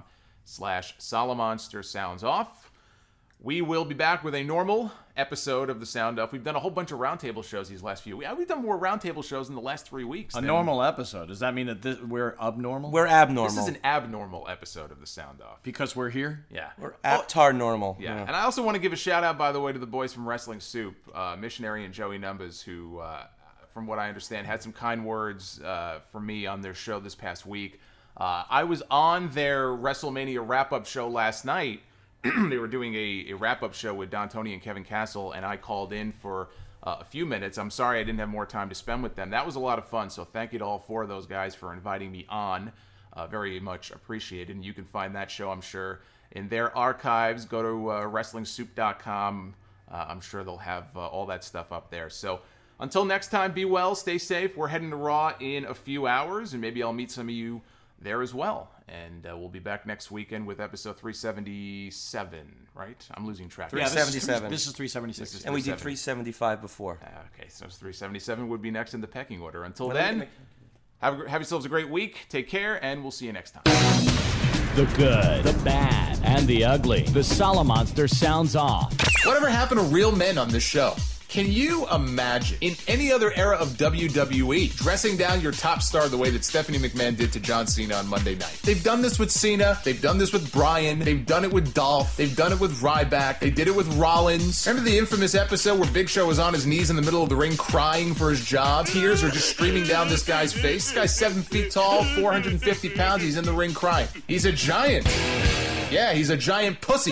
Facebook.com/Salamonster Sounds Off. We will be back with a normal episode of the Sound Off. We've done a whole bunch of roundtable shows these last few weeks. We've done more roundtable shows in the last 3 weeks. A normal episode. Does that mean that we're abnormal? We're abnormal. This is an abnormal episode of the Sound Off. Because we're here? Yeah. We're aptar normal. Yeah. And I also want to give a shout out, by the way, to the boys from Wrestling Soup, Missionary and Joey Numbers, who, from what I understand, had some kind words for me on their show this past week. I was on their WrestleMania wrap-up show last night. They were doing a wrap-up show with Don Tony and Kevin Castle, and I called in for a few minutes. I'm sorry I didn't have more time to spend with them. That was a lot of fun, so thank you to all four of those guys for inviting me on. Very much appreciated, and you can find that show, I'm sure, in their archives. Go to WrestlingSoup.com. I'm sure they'll have all that stuff up there. So until next time, be well, stay safe. We're heading to Raw in a few hours, and maybe I'll meet some of you there as well. And we'll be back next weekend with episode 377, right? I'm losing track. 377. This is 376. And we did 375 before. Okay, so 377 would be next in the pecking order. Until then, have yourselves a great week. Take care, and we'll see you next time. The good, the bad, and the ugly. The Salamonster Sounds Off. Whatever happened to real men on this show? Can you imagine, in any other era of WWE, dressing down your top star the way that Stephanie McMahon did to John Cena on Monday night? They've done this with Cena. They've done this with Bryan. They've done it with Dolph. They've done it with Ryback. They did it with Rollins. Remember the infamous episode where Big Show was on his knees in the middle of the ring crying for his job? Tears are just streaming down this guy's face. This guy's 7 feet tall, 450 pounds. He's in the ring crying. He's a giant. Yeah, he's a giant pussy.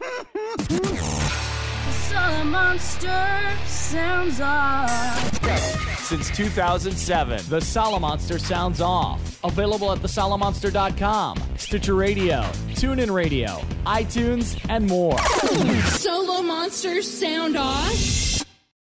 Salamonster Sounds Off. Since 2007, The Salamonster Sounds Off. Available at thesalamonster.com, Stitcher Radio, TuneIn Radio, iTunes, and more. Solo Monsters Sound Off.